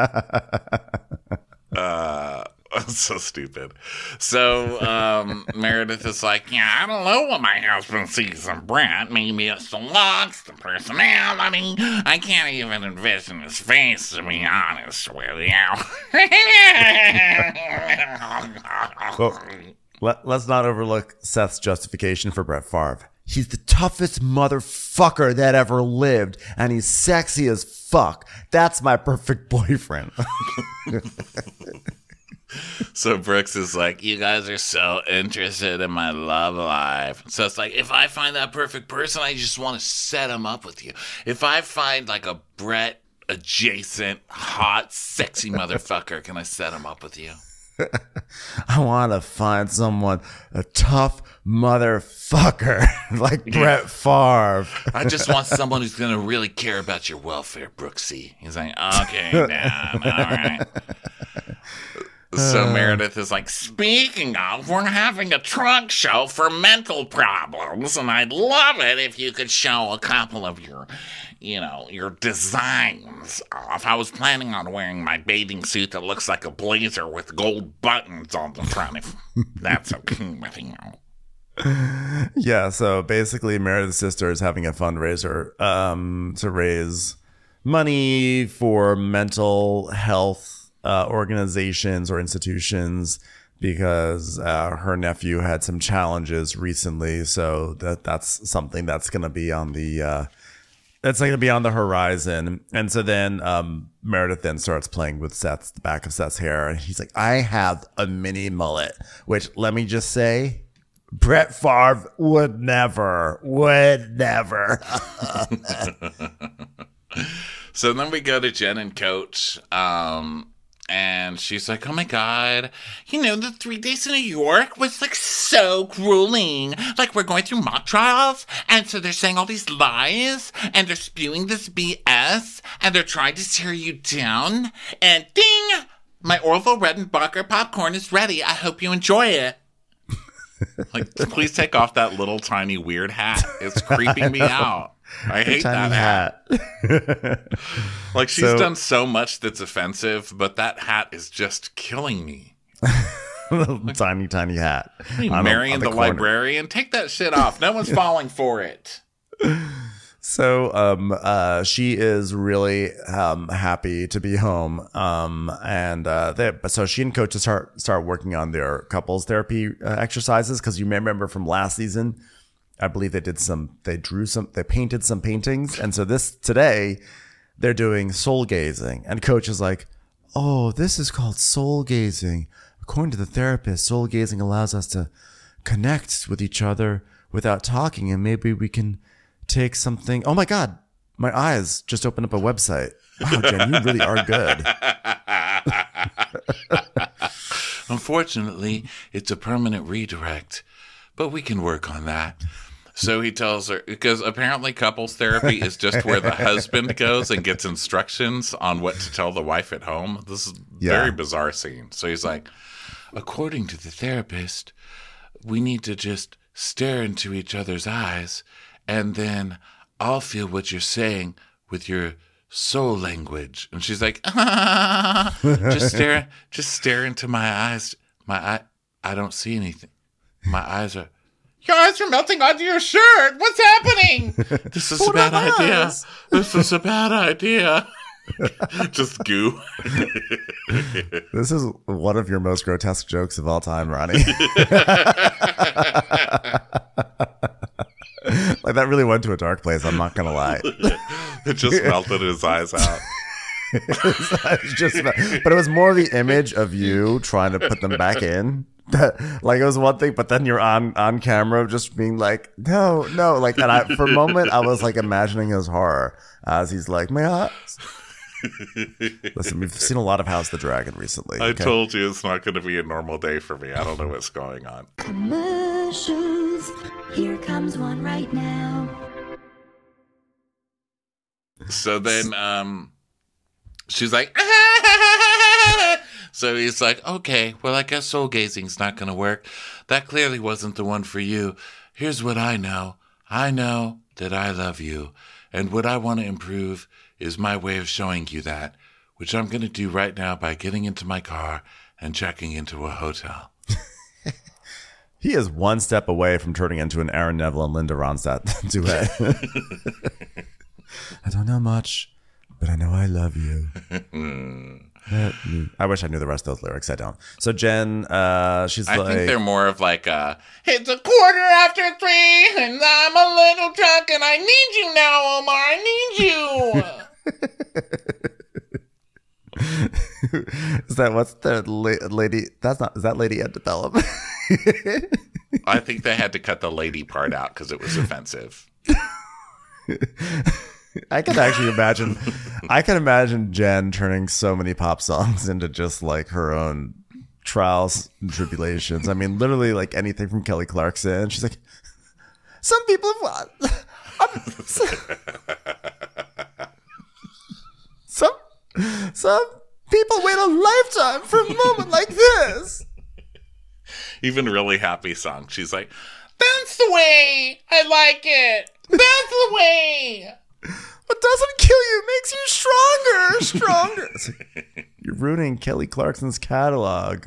Uh. So stupid. So um, Meredith is like, yeah, I don't know what my husband sees in Brett. Maybe it's the looks, the personality. I can't even envision his face, to be honest with you. Well, let, let's not overlook Seth's justification for Brett Favre. He's the toughest motherfucker that ever lived, and he's sexy as fuck. That's my perfect boyfriend. So Brooks is like, you guys are so interested in my love life. So it's like, if I find that perfect person, I just want to set him up with you. If I find like a Brett adjacent, hot, sexy motherfucker, can I set him up with you? I want to find someone, a tough motherfucker like Brett Favre. I just want someone who's going to really care about your welfare, Brooksy. He's like, okay, Dan, all right. So Uh. Meredith is like, speaking of, we're having a trunk show for mental problems, and I'd love it if you could show a couple of your, you know, your designs off. I was planning on wearing my bathing suit that looks like a blazer with gold buttons on the front, if that's okay with you. Yeah, so basically Meredith's sister is having a fundraiser um, to raise money for mental health uh, organizations or institutions because uh, her nephew had some challenges recently. So that that's something that's going to be on the uh, that's going to be on the horizon. And so then um, Meredith then starts playing with Seth's the back of Seth's hair, and he's like, "I have a mini mullet," which let me just say, Brett Favre would never, would never. So then we go to Jen and Coach, um, and she's like, oh my God, you know, the three days in New York was like so grueling. Like we're going through mock trials, and so they're saying all these lies, and they're spewing this B S, and they're trying to tear you down, and ding, my Orville Redenbacher popcorn is ready. I hope you enjoy it. Like, please take off that little tiny weird hat. It's creeping me out. I hate Tiny that hat. hat. Like, she's So- done so much that's offensive, but that hat is just killing me. Tiny, tiny hat. Hey, on a- Marion on the, the corner. librarian, take that shit off. No one's falling for it. So um, uh, she is really um, happy to be home, um, and uh, they, so she and Coach start start working on their couples therapy uh, exercises because you may remember from last season, I believe they did some, they drew some, they painted some paintings, and so this today they're doing soul gazing, and Coach is like, "Oh, this is called soul gazing. According to the therapist, soul gazing allows us to connect with each other without talking, and maybe we can." Take something. Oh my God, my eyes just opened up a website. Wow, Jen, you really are good. Unfortunately, it's a permanent redirect. but we can work on that. So he tells her, because apparently couples therapy is just where the husband goes and gets instructions on what to tell the wife at home. This is a Yeah. very bizarre scene. So he's like, according to the therapist, we need to just stare into each other's eyes, and then I'll feel what you're saying with your soul language. And she's like, ah, just stare, just stare into my eyes. My eye, I don't see anything. My eyes are. Your eyes are melting onto your shirt. What's happening? This is a bad idea. eyes. This is a bad idea. Just goo. This is one of your most grotesque jokes of all time, Ronnie. Like, that really went to a dark place. I'm not gonna lie. It just melted his eyes out. It's just, but it was more the image of you trying to put them back in. That, like, it was one thing, but then you're on on camera just being like, no, no, like, and I for a moment I was like imagining his horror as he's like, my eyes. Listen, we've seen a lot of House the Dragon recently. I okay? told you it's not going to be a normal day for me. I don't know what's going on. Commercials. Here comes one right now. So then um, she's like, so he's like, okay, well, I guess soul gazing's not going to work. That clearly wasn't the one for you. Here's what I know. I know that I love you. And what I want to improve is my way of showing you that, which I'm going to do right now by getting into my car and checking into a hotel. He is one step away from turning into an Aaron Neville and Linda Ronstadt duet. I don't know much, but I know I love you. I wish I knew the rest of those lyrics. I don't. So Jen, uh, she's I like, think they're more of like a, it's a quarter after three and I'm a little drunk and I need you now, Omar. I need you. is that what's the la- lady? That's not. Is that Lady Antebellum? I think they had to cut the lady part out because it was offensive. I can actually imagine. I can imagine Jen turning so many pop songs into just like her own trials and tribulations. I mean, literally like anything from Kelly Clarkson. She's like, some people want. Some some people wait a lifetime for a moment like this. Even really happy songs. She's like, that's the way I like it. That's the way. What doesn't kill you makes you stronger, stronger. It's like, you're ruining Kelly Clarkson's catalog.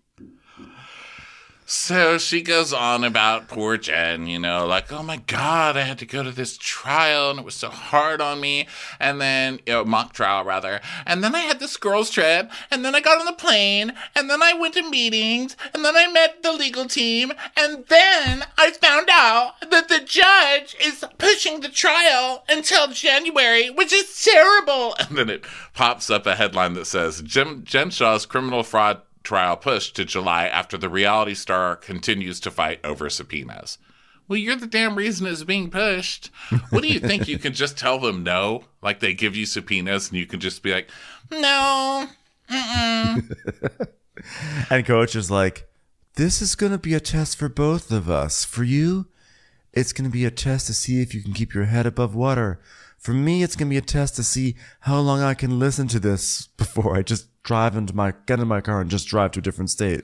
So she goes on about poor Jen, you know, like, oh my God, I had to go to this trial and it was so hard on me. And then, you know, mock trial rather. And then I had this girls trip and then I got on the plane and then I went to meetings and then I met the legal team. And then I found out that the judge is pushing the trial until January, which is terrible. And then it pops up a headline that says, Jen, Jen Shah's criminal fraud trial pushed to July after the reality star continues to fight over subpoenas. Well, you're the damn reason it's being pushed. What do you think? You can just tell them no? Like they give you subpoenas and you can just be like, no. Mm-mm. And Coach is like, this is going to be a test for both of us. For you, it's going to be a test to see if you can keep your head above water. For me, it's going to be a test to see how long I can listen to this before I just drive into my, get in my car and just drive to a different state.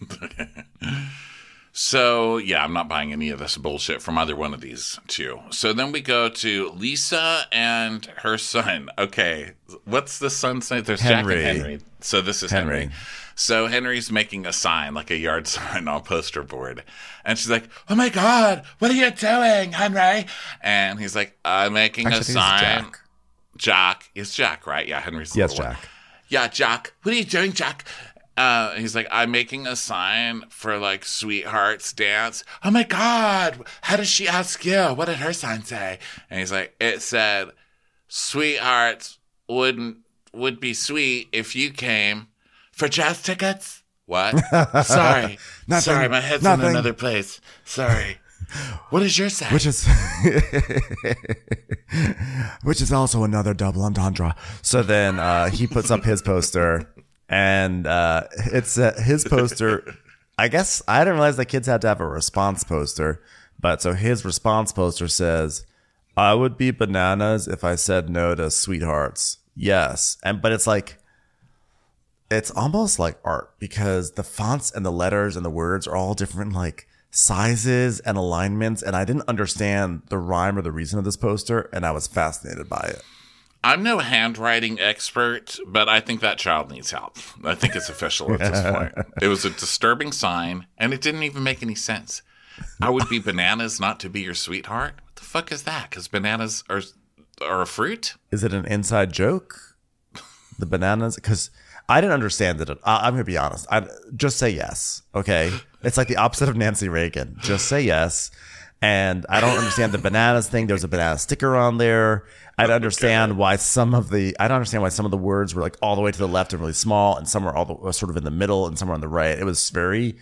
So, yeah, I'm not buying any of this bullshit from either one of these two. So then we go to Lisa and her son. Okay, what's the son's name? There's Henry. Jack and Henry. So this is Henry. Henry. So Henry's making a sign, like a yard sign on poster board. And she's like, oh my God, what are you doing, Henry? And he's like, I'm making Actually, a I think it's sign. Jack. Jack. It's Jack, right? Yeah, Henry's the Yes, little one. Jack. Yeah, Jack. What are you doing, Jack? Uh, he's like, I'm making a sign for like Sweetheart's dance. Oh my God. How did she ask you? What did her sign say? And he's like, it said, Sweethearts wouldn't, would be sweet if you came for jazz tickets. What? Sorry. Nothing. Sorry. My head's Nothing. in another place. Sorry. What is your sign? Which is, which is also another double entendre. So then uh, he puts up his poster, and uh, it's uh, his poster I guess I didn't realize that kids had to have a response poster. But so his response poster says, I would be bananas if I said no to sweethearts. Yes. And but it's like, it's almost like art because the fonts and the letters and the words are all different, like sizes and alignments. And I didn't understand the rhyme or the reason of this poster. And I was fascinated by it. I'm no handwriting expert, but I think that child needs help. I think it's official at this point. It was a disturbing sign, and it didn't even make any sense. I would be bananas not to be your sweetheart? What the fuck is that? Because bananas are are a fruit? Is it an inside joke? The bananas? Because I didn't understand it. I, I'm going to be honest. I just say yes, okay? It's like the opposite of Nancy Reagan. Just say yes. And I don't understand the bananas thing. There's a banana sticker on there. I don't understand okay. why some of the I don't understand why some of the words were like all the way to the left and really small, and some were all the, sort of in the middle, and some were on the right. It was very.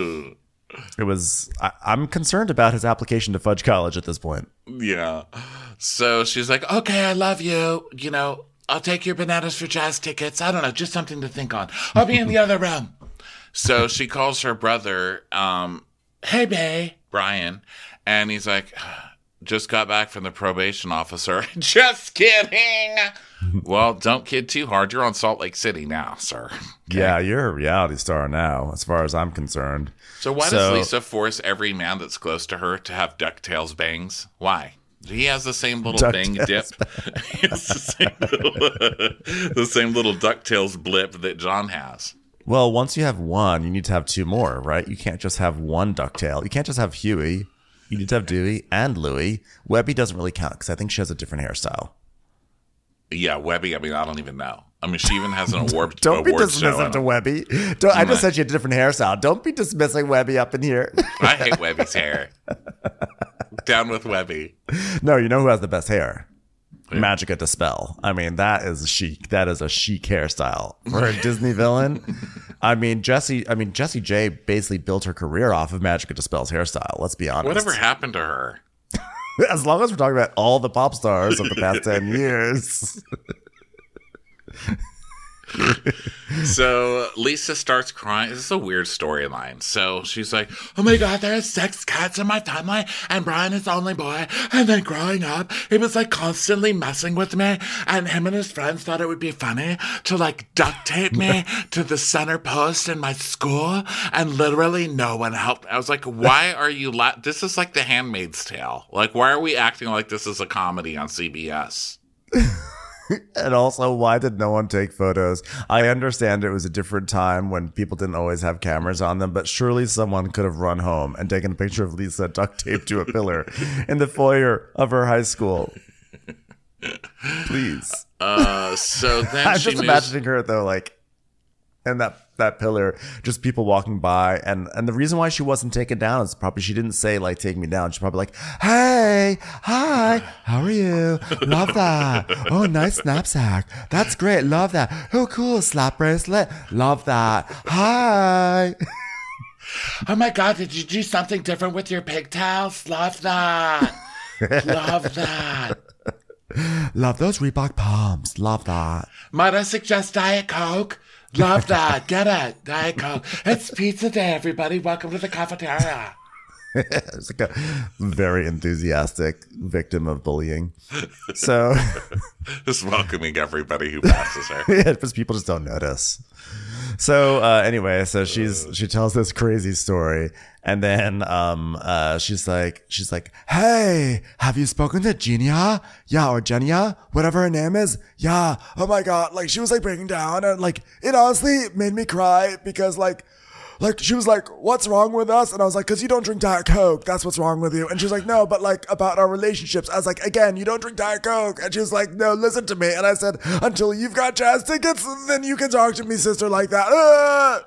It was. I, I'm concerned about his application to Fudge College at this point. Yeah. So she's like, "Okay, I love you. You know, I'll take your bananas for jazz tickets. I don't know, just something to think on. I'll be in the other room." So she calls her brother, um, "Hey, bae, Brian," and he's like, "Just got back from the probation officer." Just kidding. Well, don't kid too hard. You're on Salt Lake City now, sir. Okay. Yeah, you're a reality star now, as far as I'm concerned. So why so, does Lisa force every man that's close to her to have DuckTales bangs? Why? He has the same little bang dip. He has the same little, the same little DuckTales blip that John has. Well, once you have one, you need to have two more, right? You can't just have one DuckTale. You can't just have Huey. You need to have Dewey and Louie. Webby doesn't really count because I think she has a different hairstyle. Yeah, Webby, I mean, I don't even know. I mean, she even has an award Don't award be dismissive to Webby. Don't, I just said she had a different hairstyle. Don't be dismissing Webby up in here. I hate Webby's hair. Down with Webby. No, you know who has the best hair? Yeah. Magica De Spell. I mean, that is chic. That is a chic hairstyle for a Disney villain. I mean, Jessie. I mean, Jessie J basically built her career off of Magica De Spell's hairstyle. Let's be honest. Whatever happened to her? As long as we're talking about all the pop stars of the past ten years. So Lisa starts crying. This is a weird storyline. So she's like, "Oh my God, there are six cats in my family, and Brian is the only boy. And then growing up, he was like constantly messing with me, and him and his friends thought it would be funny to like duct tape me to the center post in my school, and literally no one helped." I was like, "Why are you? La- this is like The Handmaid's Tale. Like, why are we acting like this is a comedy on C B S?" And also, why did no one take photos? I understand it was a different time when people didn't always have cameras on them, but surely someone could have run home and taken a picture of Lisa duct taped to a pillar in the foyer of her high school. Please. Uh, so then I'm she just moves- imagining her though, like, and that that pillar, just people walking by, and and the reason why she wasn't taken down is probably she didn't say like take me down. She's probably like, "Hey, hi, how are you? Love that. Oh, nice knapsack. That's great. Love that. Oh, cool slap bracelet. Love that. Hi." "Oh my God, did you do something different with your pigtails? Love that. Love that. Love those Reebok palms. Love that. Might I suggest Diet Coke? Love that. Get it. Diet Coke. It's pizza day, everybody. Welcome to the cafeteria." It's like a very enthusiastic victim of bullying. So just welcoming everybody who passes her. Yeah, because people just don't notice. So uh, anyway, so she's she tells this crazy story, and then um uh she's like she's like, "Hey, have you spoken to Genia? Yeah, or Genia, whatever her name is. Yeah. Oh my God, like she was like breaking down, and like it honestly made me cry because like." Like, she was like, "What's wrong with us?" And I was like, "Cause you don't drink Diet Coke. That's what's wrong with you." And she was like, "No, but like about our relationships." I was like, "Again, you don't drink Diet Coke." And she was like, "No, listen to me." And I said, "Until you've got jazz tickets, then you can talk to me, sister, like that." Ah!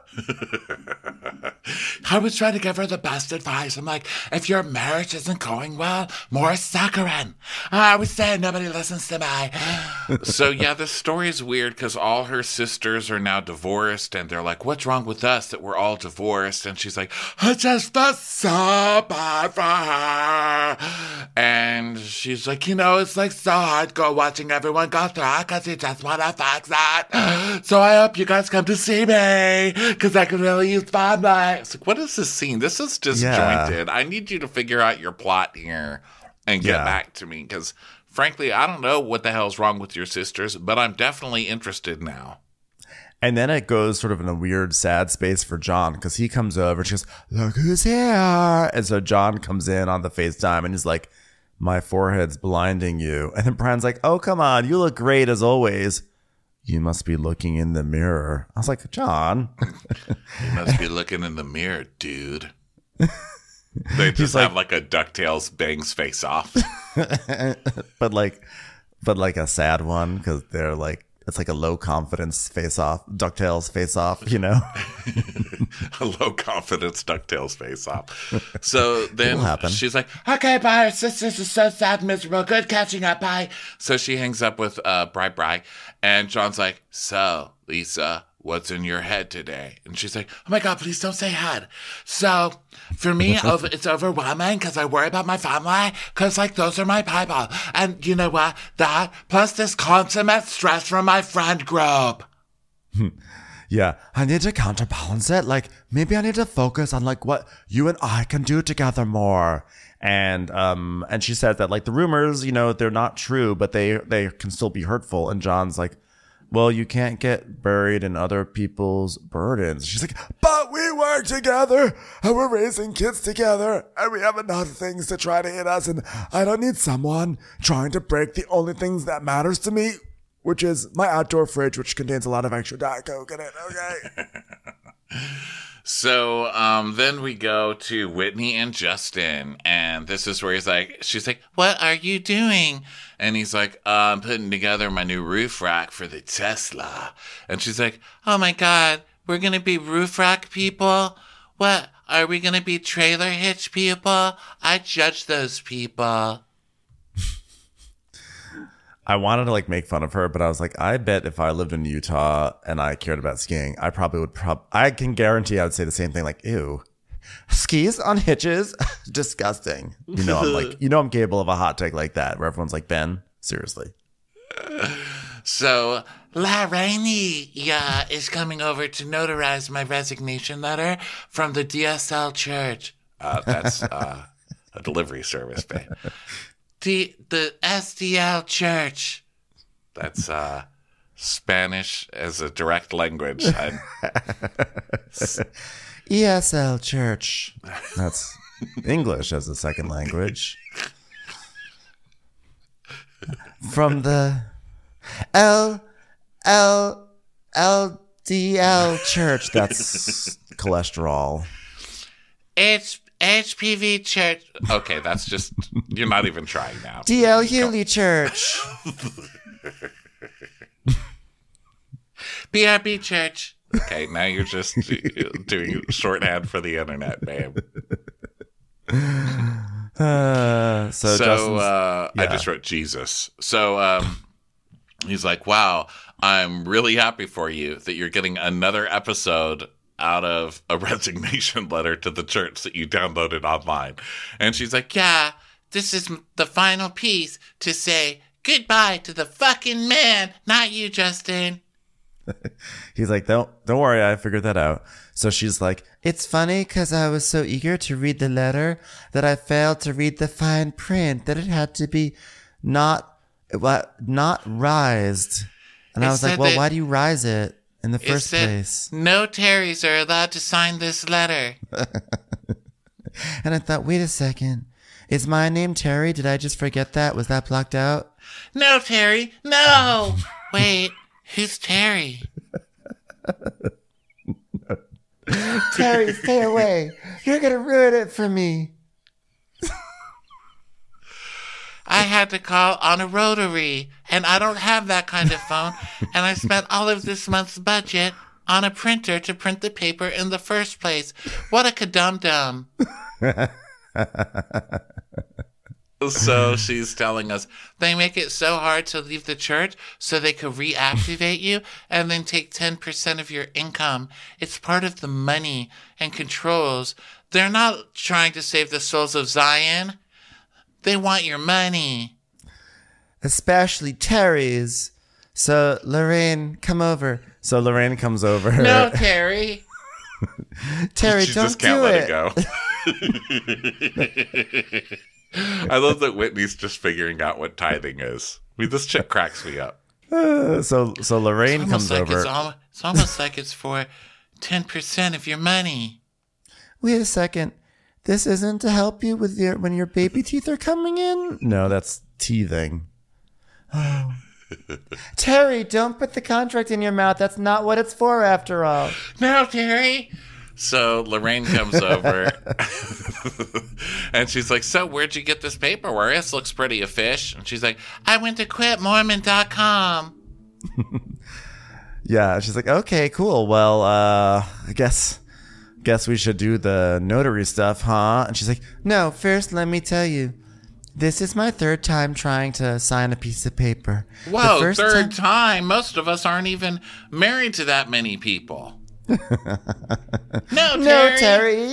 I was trying to give her the best advice. I'm like, if your marriage isn't going well, more saccharin. I was saying nobody listens to me. So yeah, this story is weird because all her sisters are now divorced, and they're like, "What's wrong with us that we're all divorced?" And she's like, "I just felt so bad for her." And she's like, "You know, it's like so hard go watching everyone go through it because you just want to fix that. So I hope you guys come to see me because I can really use spotlight." I was like, what is this scene? This is disjointed. Yeah. I need you to figure out your plot here and get yeah. back to me. Because, frankly, I don't know what the hell's wrong with your sisters, but I'm definitely interested now. And then it goes sort of in a weird, sad space for John because he comes over and she goes, look who's here. And so John comes in on the FaceTime and he's like, my forehead's blinding you. And then Brian's like, oh, come on. You look great as always. You must be looking in the mirror. I was like, John. You must be looking in the mirror, dude. They just like, have like a DuckTales bangs face off. but like, but like a sad one because they're like, it's like a low confidence face off, DuckTales face off, you know? A low confidence DuckTales face off. So then she's like, okay, bye. Sisters is so sad, miserable. Good catching up. Bye. So she hangs up with uh, Bri Bri. And John's like, so, Lisa, what's in your head today? And she's like, oh my God, please don't say head. So for me, it's overwhelming because I worry about my family because, like, those are my people. And you know what? That plus this consummate stress from my friend group. Yeah, I need to counterbalance it. Like, maybe I need to focus on, like, what you and I can do together more. And um, and she said that, like, the rumors, you know, they're not true, but they, they can still be hurtful. And John's like, well, you can't get buried in other people's burdens. She's like, but we work together and we're raising kids together and we have enough things to try to hit us. And I don't need someone trying to break the only things that matters to me, which is my outdoor fridge, which contains a lot of extra Diet Coke in it. Okay. So um, then we go to Whitney and Justin, and this is where he's like, she's like, what are you doing? And he's like, uh, I'm putting together my new roof rack for the Tesla. And she's like, oh my God, we're going to be roof rack people? What, are we going to be trailer hitch people? I judge those people. I wanted to like make fun of her, but I was like, I bet if I lived in Utah and I cared about skiing, I probably would prob I can guarantee I would say the same thing, like, ew, skis on hitches? Disgusting. You know, I'm like, you know, I'm capable of a hot take like that where everyone's like, Ben, seriously. So Lorraine yeah, is coming over to notarize my resignation letter from the D S L church. Uh, that's uh, a delivery service, babe. The, the S D L church. That's uh, Spanish as a direct language. E S L church. That's English as a second language. From the L L L D L church. That's cholesterol. It's H P V church. Okay, that's just, you're not even trying now. D L Hewley church. B R B church. Okay, now you're just doing shorthand for the internet, babe. Uh, so so uh, yeah. I just wrote Jesus. So um, he's like, wow, I'm really happy for you that you're getting another episode out of a resignation letter to the church that you downloaded online. And she's like, yeah, this is the final piece to say goodbye to the fucking man, not you, Justin. He's like, don't, don't worry, I figured that out. So she's like, it's funny because I was so eager to read the letter that I failed to read the fine print, that it had to be not, what, not rised. And it I was like, well, why do you rise it? In the first place. No Terrys are allowed to sign this letter. And I thought, wait a second. Is my name Terry? Did I just forget that? Was that blocked out? No, Terry. No. Wait, who's Terry? Terry, stay away. You're going to ruin it for me. I had to call on a rotary, and I don't have that kind of phone, and I spent all of this month's budget on a printer to print the paper in the first place. What a kadum-dum. So she's telling us they make it so hard to leave the church so they could reactivate you and then take ten percent of your income. It's part of the money and controls. They're not trying to save the souls of Zion. They want your money. Especially Terry's. So, Lorraine, come over. So, Lorraine comes over. No, Terry. Terry, she don't just can't do let it. it go. I love that Whitney's just figuring out what tithing is. I mean, this chick cracks me up. Uh, so so Lorraine It's comes almost like over. it's, al- it's almost like it's for ten percent of your money. Wait a second. This isn't to help you with your when your baby teeth are coming in? No, that's teething. Oh. Terry, don't put the contract in your mouth. That's not what it's for after all. No, Terry. So Lorraine comes over and she's like, so where'd you get this paperwork? This looks pretty official. And she's like, I went to quit mormon dot com. Yeah, she's like, okay, cool. Well, uh, I guess guess we should do the notary stuff, huh? And she's like, no, first let me tell you. This is my third time trying to sign a piece of paper. Whoa, The first third ti- time? Most of us aren't even married to that many people. No, Terry. No, Terry.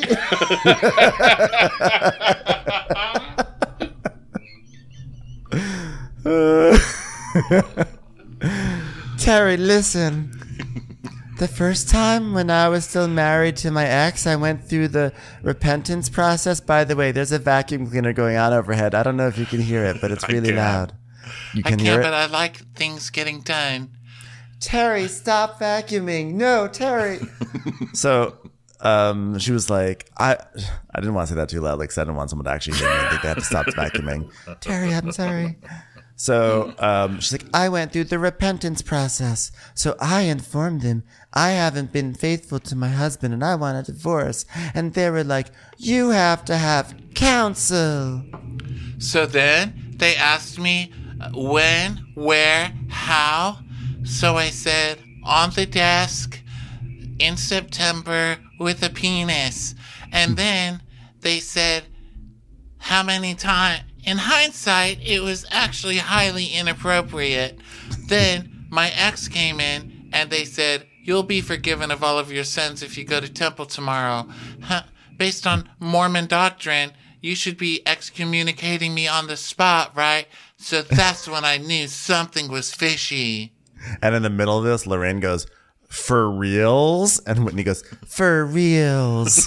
Terry, listen. The first time when I was still married to my ex, I went through the repentance process. By the way, there's a vacuum cleaner going on overhead. I don't know if you can hear it, but it's I really can. loud. You I can can't, hear but it? I like things getting done. Terry, stop vacuuming. No, Terry. So um, she was like, I I didn't want to say that too loudly because I didn't want someone to actually hear me and think they had to stop vacuuming. Terry, I'm sorry. So um, she's like, I went through the repentance process. So I informed them I haven't been faithful to my husband and I want a divorce. And they were like, you have to have counsel. So then they asked me uh, when, where, how. So I said, on the desk in September with a penis. And then they said, how many times? In hindsight, it was actually highly inappropriate. Then my ex came in and they said, you'll be forgiven of all of your sins if you go to temple tomorrow. Huh. Based on Mormon doctrine, you should be excommunicating me on the spot, right? So that's when I knew something was fishy. And in the middle of this, Lorraine goes, for reals? And Whitney goes, for reals.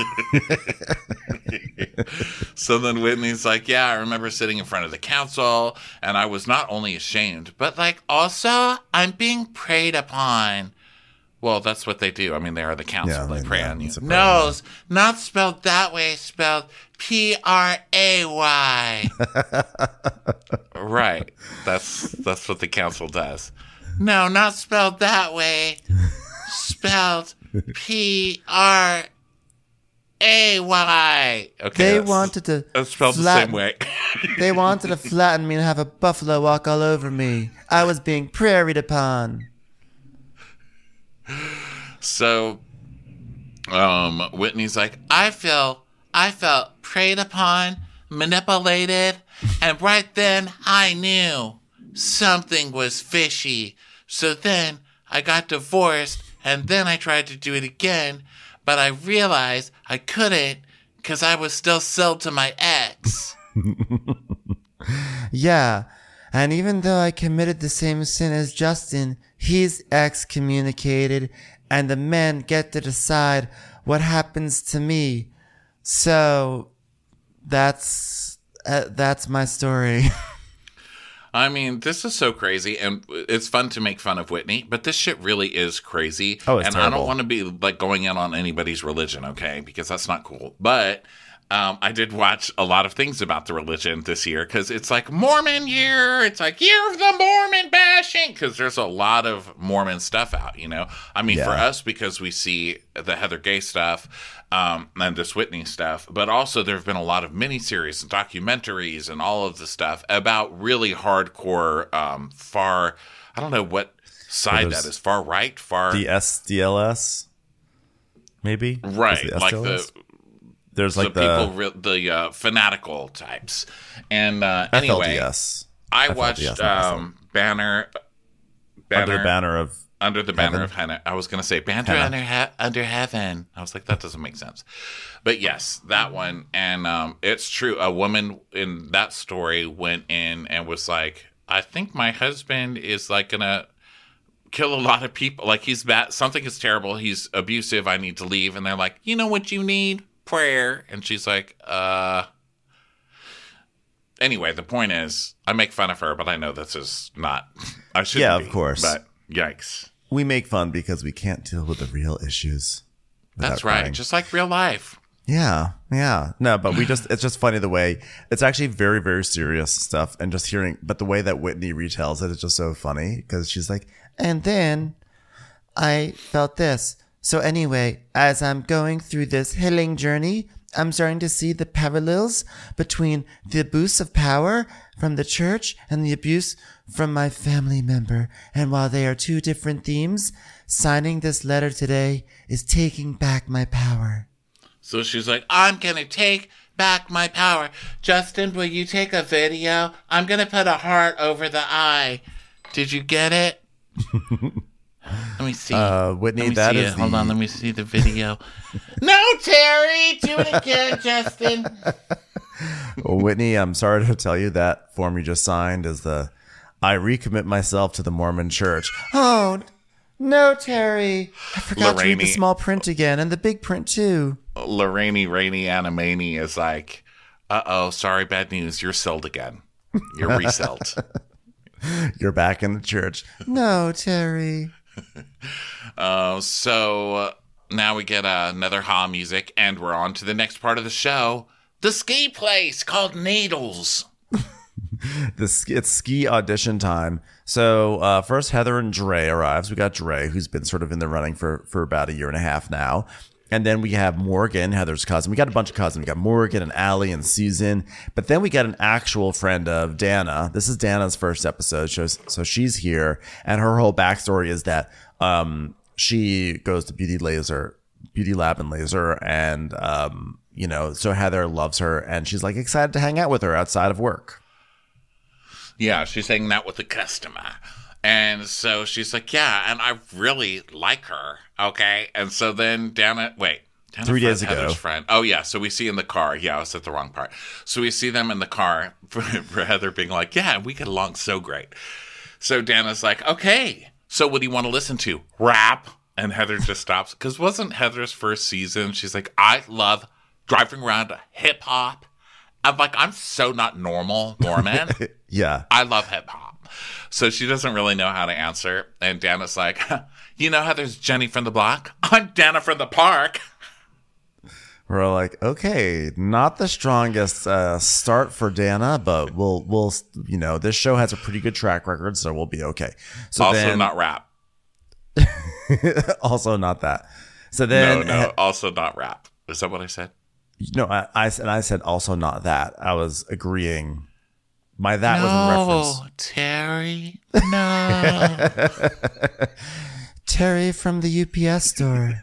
So then Whitney's like, yeah, I remember sitting in front of the council and I was not only ashamed, but like also I'm being preyed upon. Well, that's what they do. I mean, they are the council. Yeah, they I mean, prey yeah, on you. it's a prey, No, yeah. it's not spelled that way. Spelled P R A Y. Right. That's that's what the council does. No, not spelled that way. Spelled P R A Y. Okay. They that's- wanted to That's spelled the flatten- same way. They wanted to flatten me and have a buffalo walk all over me. I was being prairied upon. So, um, Whitney's like, I feel, I felt preyed upon, manipulated, and right then I knew something was fishy. So then I got divorced, and then I tried to do it again, but I realized I couldn't because I was still sold to my ex. Yeah, and even though I committed the same sin as Justin, he's excommunicated, and the men get to decide what happens to me. So that's uh, that's my story. I mean, this is so crazy, and it's fun to make fun of Whitney, but this shit really is crazy. Oh, it's and I terrible. don't want to be like going in on anybody's religion, okay? Because that's not cool. But um, I did watch a lot of things about the religion this year because it's like Mormon year. It's like year of the Mormon bashing because there's a lot of Mormon stuff out, you know? I mean, Yeah. for us, because we see the Heather Gay stuff um, and this Whitney stuff, but also there have been a lot of miniseries and documentaries and all of the stuff about really hardcore, um, far, I don't know what side there's that is, far right, far, The S D L S, maybe? right, Is it like S D L S? the, There's the like the, people, re- the uh, fanatical types. And uh, anyway, F L D S. I F L D S, watched not um, Banner, Banner, Under the banner of Under the banner Heaven? of Hannah. I was going to say Banner Hannah. under, he- under heaven. I was like, that doesn't make sense. But yes, that one. And um, it's true. A woman in that story went in and was like, I think my husband is like going to kill a lot of people. Like, he's bad. Something is terrible. He's abusive. I need to leave. And they're like, you know what you need? Prayer. And she's like, uh... Anyway, the point is, I make fun of her, but I know this is not... I shouldn't Yeah, be, of course. But yikes. We make fun because we can't deal with the real issues. That's without right. crying. Just like real life. Yeah, yeah. No, but we just, it's just funny the way, it's actually very, very serious stuff. And just hearing, but the way that Whitney retells it is just so funny because she's like, and then I felt this. So anyway, as I'm going through this healing journey, I'm starting to see the parallels between the abuse of power from the church and the abuse from my family member. And while they are two different themes, signing this letter today is taking back my power. So she's like, I'm going to take back my power. Justin, will you take a video? I'm going to put a heart over the eye. Did you get it? Let me see. Uh, Whitney, let me that see is it. Hold the- on, let me see the video. No, Terry! Do it again, Justin. Well, Whitney, I'm sorry to tell you that form you just signed is the I recommit myself to the Mormon church. Oh, no, Terry. I forgot to read the Lorraine. small print again and the big print too. Lorraine Rainey Animani is like, uh-oh, sorry, bad news. You're sold again. You're resold. You're back in the church. No, Terry. Uh, so uh, now we get uh, another Ha music, and we're on to the next part of the show. The ski place called Needles. The ski, it's ski audition time. So uh, first, Heather and Dre arrives. We got Dre, who's been sort of in the running for, for about a year and a half now. And then we have Morgan, Heather's cousin. We got a bunch of cousins. We got Morgan and Allie and Susan. But then we got an actual friend of Dana. This is Dana's first episode. So, so she's here. And her whole backstory is that um, she goes to Beauty Laser, Beauty Lab and Laser. And, um, you know, so Heather loves her. And she's like excited to hang out with her outside of work. Yeah, she's hanging out with the customer. And so she's like, yeah, and I really like her. Okay. And so then Dana, wait. Dana Three days Heather's ago. Friend. Oh, yeah. So we see in the car. Yeah, I was at the wrong part. So we see them in the car for, for Heather being like, yeah, we get along so great. So Dana's like, okay. So what do you want to listen to? Rap. And Heather just stops. Because wasn't Heather's first season? She's like, I love driving around to hip hop. I'm like, I'm so not normal, Norman. Yeah. I love hip hop. So she doesn't really know how to answer. And Dana's like, you know how there's Jenny from the block? I'm Dana from the park. We're all like, okay, not the strongest uh, start for Dana, but we'll, we'll, you know, this show has a pretty good track record, so we'll be okay. So Also then, not rap. also not that. So then, no, no, also not rap. Is that what I said? no, I, I, and I said also not that. I was agreeing. My that was in reference. Terry. No. Terry from the U P S store.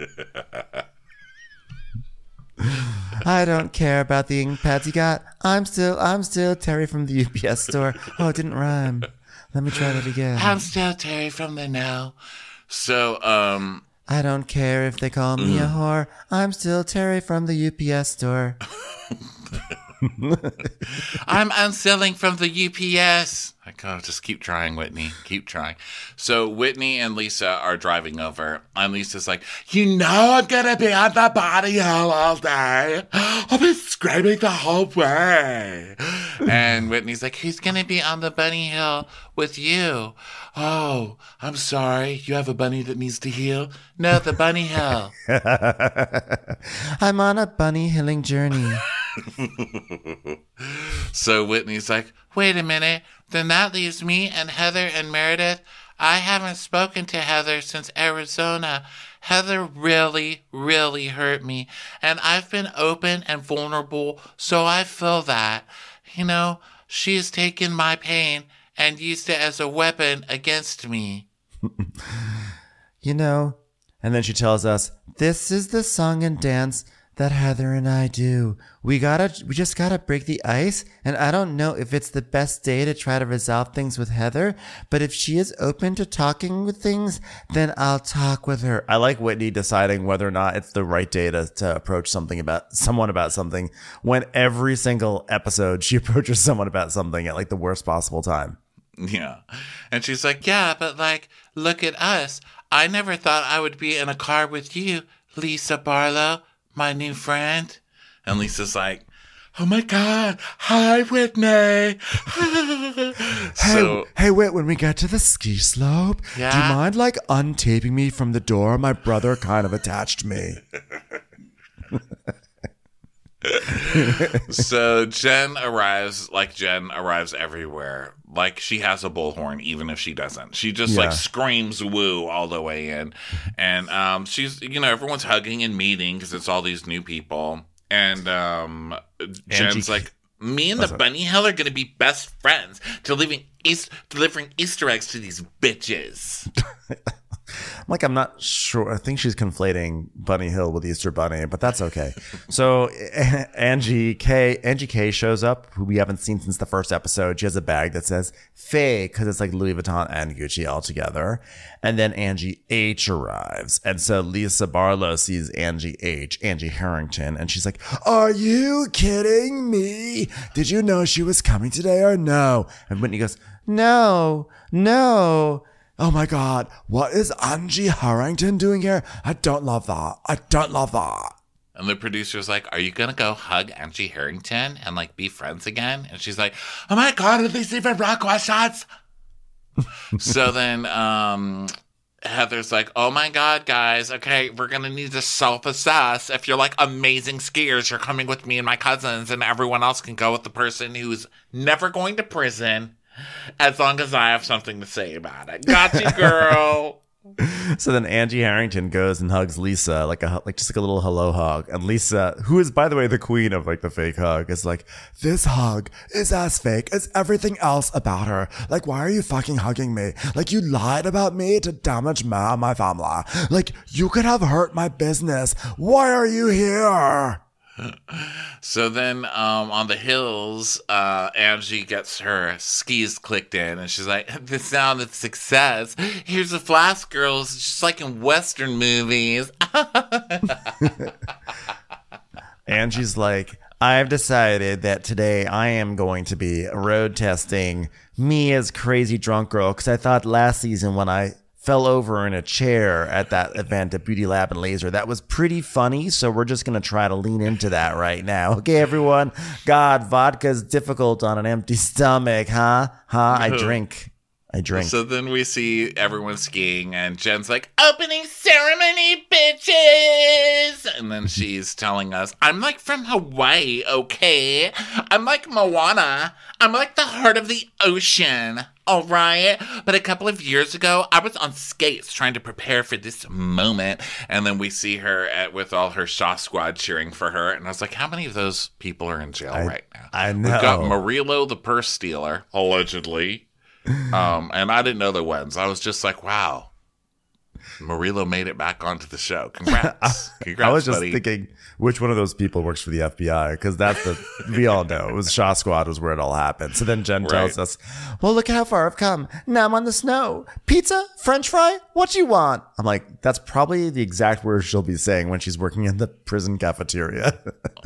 I don't care about the ink pads you got. I'm still, I'm still Terry from the U P S store. Oh, it didn't rhyme. Let me try that again. I'm still Terry from the no. So, um, I don't care if they call me a whore. I'm still Terry from the U P S store. I'm unselling from the U P S. I gotta just keep trying, Whitney. Keep trying. So Whitney and Lisa are driving over, and Lisa's like, you know I'm gonna be on the body hill all day. I'll be screaming the whole way. And Whitney's like, who's gonna be on the bunny hill with you? Oh, I'm sorry. You have a bunny that needs to heal? No, the bunny hill. I'm on a bunny hilling journey. So Whitney's like, wait a minute, then that leaves me and Heather and Meredith. I haven't spoken to Heather since Arizona. Heather really, really hurt me, and I've been open and vulnerable, so I feel that. You know, she's taken my pain and used it as a weapon against me. You know, and then she tells us, this is the song and dance that Heather and I do. We gotta, we just gotta break the ice. And I don't know if it's the best day to try to resolve things with Heather, but if she is open to talking with things, then I'll talk with her. I like Whitney deciding whether or not it's the right day to, to approach something about someone about something when every single episode she approaches someone about something at like the worst possible time. Yeah. And she's like, yeah, but like, look at us. I never thought I would be in a car with you, Lisa Barlow, my new friend. And Lisa's like, oh my God, hi, Whitney. So, hey, hey, wait, when we get to the ski slope, Yeah? do you mind like untaping me from the door? My brother kind of attached me. So Jen arrives, like Jen arrives everywhere. Like she has a bullhorn, even if she doesn't. She just Yeah. like screams woo all the way in. And um, she's, you know, everyone's hugging and meeting because it's all these new people. And um, Jen's Angie- like, me and the bunny hell are going to be best friends, delivering, East- delivering Easter eggs to these bitches. Like, I'm not sure. I think she's conflating Bunny Hill with Easter Bunny, but that's okay. So Angie K, Angie K shows up, who we haven't seen since the first episode. She has a bag that says Faye, because it's like Louis Vuitton and Gucci all together. And then Angie H arrives. And so Lisa Barlow sees Angie H, Angie Harrington, and she's like, are you kidding me? Did you know she was coming today or no? And Whitney goes, no, no. Oh my God, what is Angie Harrington doing here? I don't love that. I don't love that. And the producer's like, are you going to go hug Angie Harrington and like be friends again? And she's like, oh my God, are these even rock shots? So then um, Heather's like, oh my God, guys, okay, we're going to need to self-assess. If you're like amazing skiers, you're coming with me and my cousins, and everyone else can go with the person who's never going to prison. As long as I have something to say about it. Gotcha, girl. So then Angie Harrington goes and hugs Lisa, like a like just like a little hello hug. And Lisa, who is by the way the queen of like the fake hug, is like, this hug is as fake as everything else about her. Like, why are you fucking hugging me? Like, you lied about me to damage my my family. Like, you could have hurt my business. Why are you here? So then um, on the hills, uh, Angie gets her skis clicked in, and she's like, the sound of success. Here's the flask, girls, just like in Western movies. Angie's like, I've decided that today I am going to be road testing me as crazy drunk girl, because I thought last season when I fell over in a chair at that event at Beauty Lab and Laser, that was pretty funny, so we're just going to try to lean into that right now. Okay, everyone? God, vodka's difficult on an empty stomach, huh? Huh? I drink. I drink. So then we see everyone skiing, and Jen's like, opening ceremony, bitches! And then she's telling us, I'm like from Hawaii, okay? I'm like Moana. I'm like the heart of the ocean, all right? But a couple of years ago, I was on skates trying to prepare for this moment. And then we see her at, with all her Shaw Squad cheering for her. And I was like, how many of those people are in jail I, right now? I know. We've got Murillo, the purse stealer, allegedly. Um, and I didn't know the ones. I was just like, wow, Murillo made it back onto the show. Congrats. Congrats, I was just buddy. thinking which one of those people works for the F B I, because that's the we all know it was Shaw Squad was where it all happened. So then Jen tells Right. us, well, look how far I've come. Now I'm on the snow. Pizza, French fry, what you want? I'm like, that's probably the exact words she'll be saying when she's working in the prison cafeteria.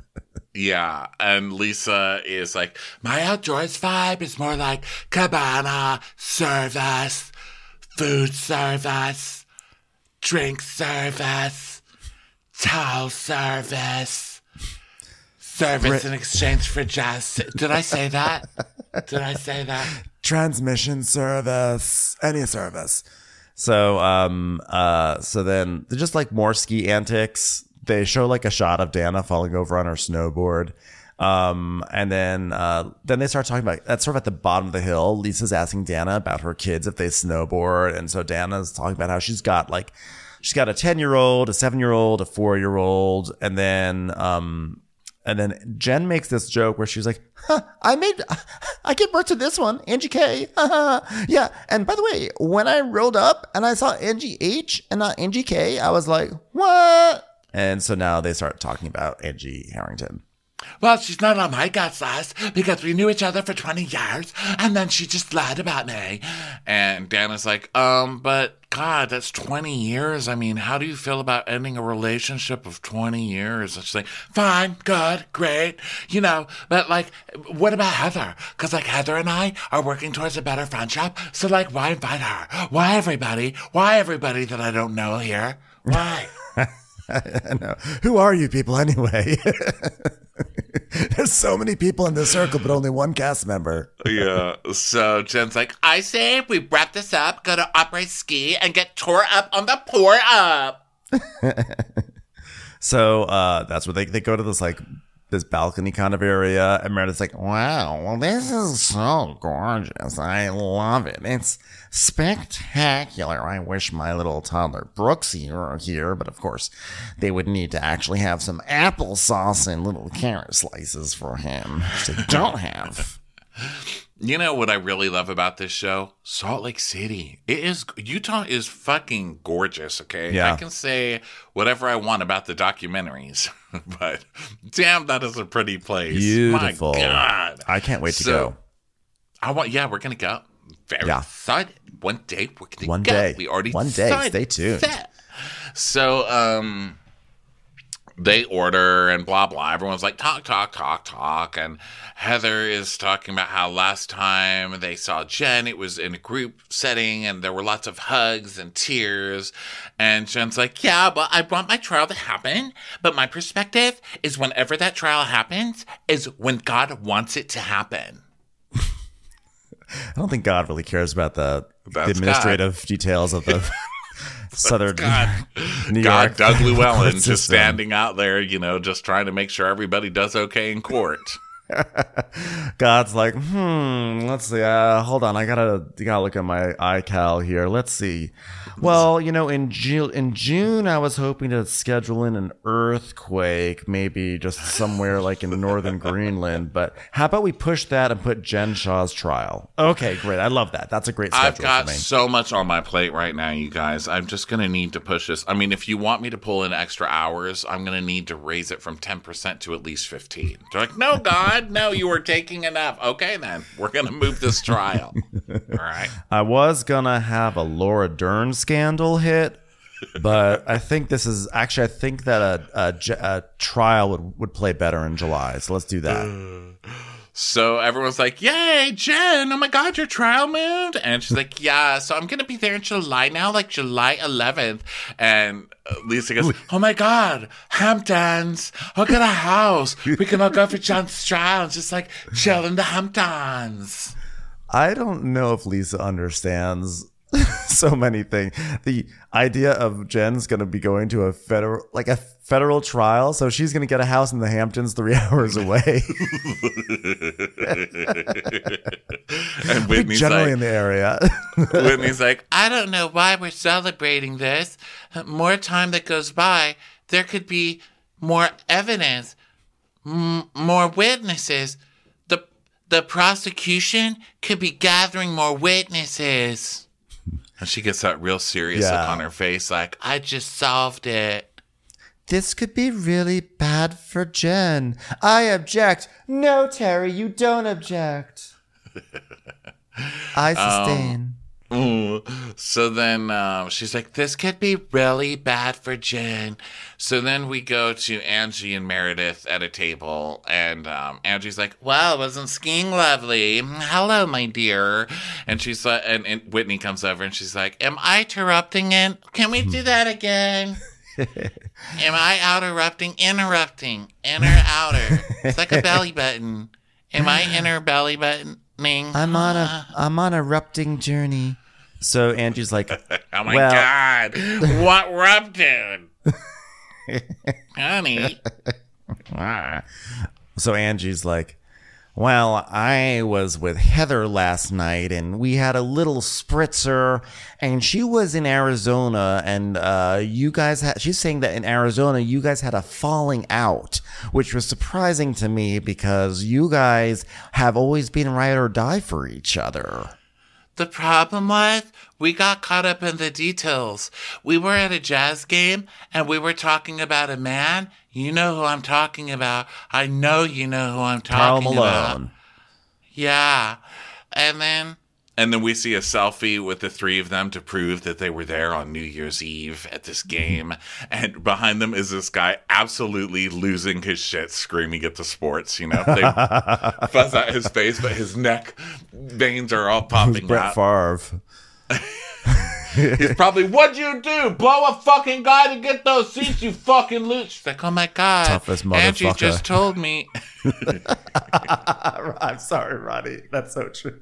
Yeah, and Lisa is like, my outdoors vibe is more like cabana, service, food service, drink service, towel service, service Brit- in exchange for jazz. Did I say that? Did I say that? Transmission service, any service. So, um, uh, so then they're just like more ski antics. They show like a shot of Dana falling over on her snowboard. Um, and then, uh, then they start talking about, that's sort of at the bottom of the hill. Lisa's asking Dana about her kids if they snowboard. And so Dana's talking about how she's got like, she's got a ten year old, a seven year old, a four year old. And then, um, and then Jen makes this joke where she's like, huh, I made, I gave birth to this one, Angie K. Yeah. And by the way, when I rolled up and I saw Angie H and not Angie K, I was like, what? And so now they start talking about Angie Harrington. Well, she's not on my gut list because we knew each other for twenty years and then she just lied about me. And Dana's like, um, but God, that's twenty years. I mean, how do you feel about ending a relationship of twenty years? And she's like, fine, good, great, you know, but like, what about Heather? Because like Heather and I are working towards a better friendship. So like, why invite her? Why everybody? Why everybody that I don't know here? Why? I know. Who are you people anyway? There's so many people in this circle, but only one cast member. Yeah. So Jen's like, I say we wrap this up, go to Opera Ski, and get tore up on the pour up. So uh, that's where they, they go to this like this balcony kind of area, and Meredith's like, wow, well, this is so gorgeous. I love it. It's spectacular. I wish my little toddler Brooksy were here, but of course they would need to actually have some applesauce and little carrot slices for him, which they don't have. You know what I really love about this show? Salt Lake City. It is Utah is fucking gorgeous, okay? Yeah. I can say whatever I want about the documentaries, but damn, that is a pretty place. Beautiful. My God. I can't wait to So, go. I want yeah, we're gonna go. Very Yeah. excited. One day we're gonna One go. day. We already One day. signed Stay tuned. that. So um they order and blah, blah. Everyone's like, talk, talk, talk, talk. And Heather is talking about how last time they saw Jen, it was in a group setting and there were lots of hugs and tears. And Jen's like, yeah, but I want my trial to happen. But my perspective is whenever that trial happens is when God wants it to happen. I don't think God really cares about the, the That's administrative details of the Southern God. New God, York. Doug Llewellyn system. just standing out there, you know, just trying to make sure everybody does okay in court. God's like, hmm, let's see. Uh, hold on, I gotta, gotta look at my iCal here. Let's see. Well, you know, in June, in June, I was hoping to schedule in an earthquake, maybe just somewhere like in northern Greenland. But how about we push that and put Jen Shaw's trial? Okay, great. I love that. That's a great schedule I've got for me. so much on my plate right now, you guys. I'm just going to need to push this. I mean, if you want me to pull in extra hours, I'm going to need to raise it from ten percent to at least fifteen. They're like, no, God, no, you were taking enough. Okay, then. We're going to move this trial. All right. I was gonna have a Laura Dern scandal hit, but I think this is actually. I think that a, a, j- a trial would, would play better in July. So let's do that. So everyone's like, yay, Jen, oh my God, your trial moved? And she's like, yeah, so I'm going to be there in July now, like July eleventh. And Lisa goes, oh my God, Hamptons, I'll get a house. We can all go for Jen's trial and just like chill in the Hamptons. I don't know if Lisa understands so many things. The idea of Jen's going to be going to a federal, like a federal trial, so she's going to get a house in the Hamptons three hours away. And Whitney's generally like, in the area. Whitney's like, I don't know why we're celebrating this. More time that goes by, there could be more evidence, m- more witnesses. The the prosecution could be gathering more witnesses. And she gets that real serious Yeah. look on her face, like, I just solved it. This could be really bad for Jen. I object. No, Terry, you don't object. I sustain. Ooh. So then um, she's like, this could be really bad for Jen. So then we go to Angie and Meredith at a table. And um, Angie's like, well, wasn't skiing lovely? Hello, my dear. And she's like, and, and Whitney comes over and she's like, am I interrupting it? Can we do that again? Am I out erupting? Interrupting. Inner, outer. It's like a belly button. Am I inner belly buttoning? I'm on a I'm on a erupting journey. So Angie's like, Oh my well, God. What erupted? Honey. So Angie's like, well, I was with Heather last night and we had a little spritzer and she was in Arizona and uh, you guys had, she's saying that in Arizona, you guys had a falling out, which was surprising to me because you guys have always been ride or die for each other. The problem was, we got caught up in the details. We were at a jazz game, and we were talking about a man. You know who I'm talking about. I know you know who I'm Karl talking Malone. about. Yeah. And then... And then we see a selfie with the three of them to prove that they were there on New Year's Eve at this game. And behind them is this guy absolutely losing his shit, screaming at the sports. You know, they fuzz out his face, but his neck veins are all popping Brett out. Favre. He's probably, what'd you do? Blow a fucking guy to get those seats, you fucking loose. She's like, oh my God. Toughest Angie motherfucker. just told me. I'm sorry, Roddy. That's so true.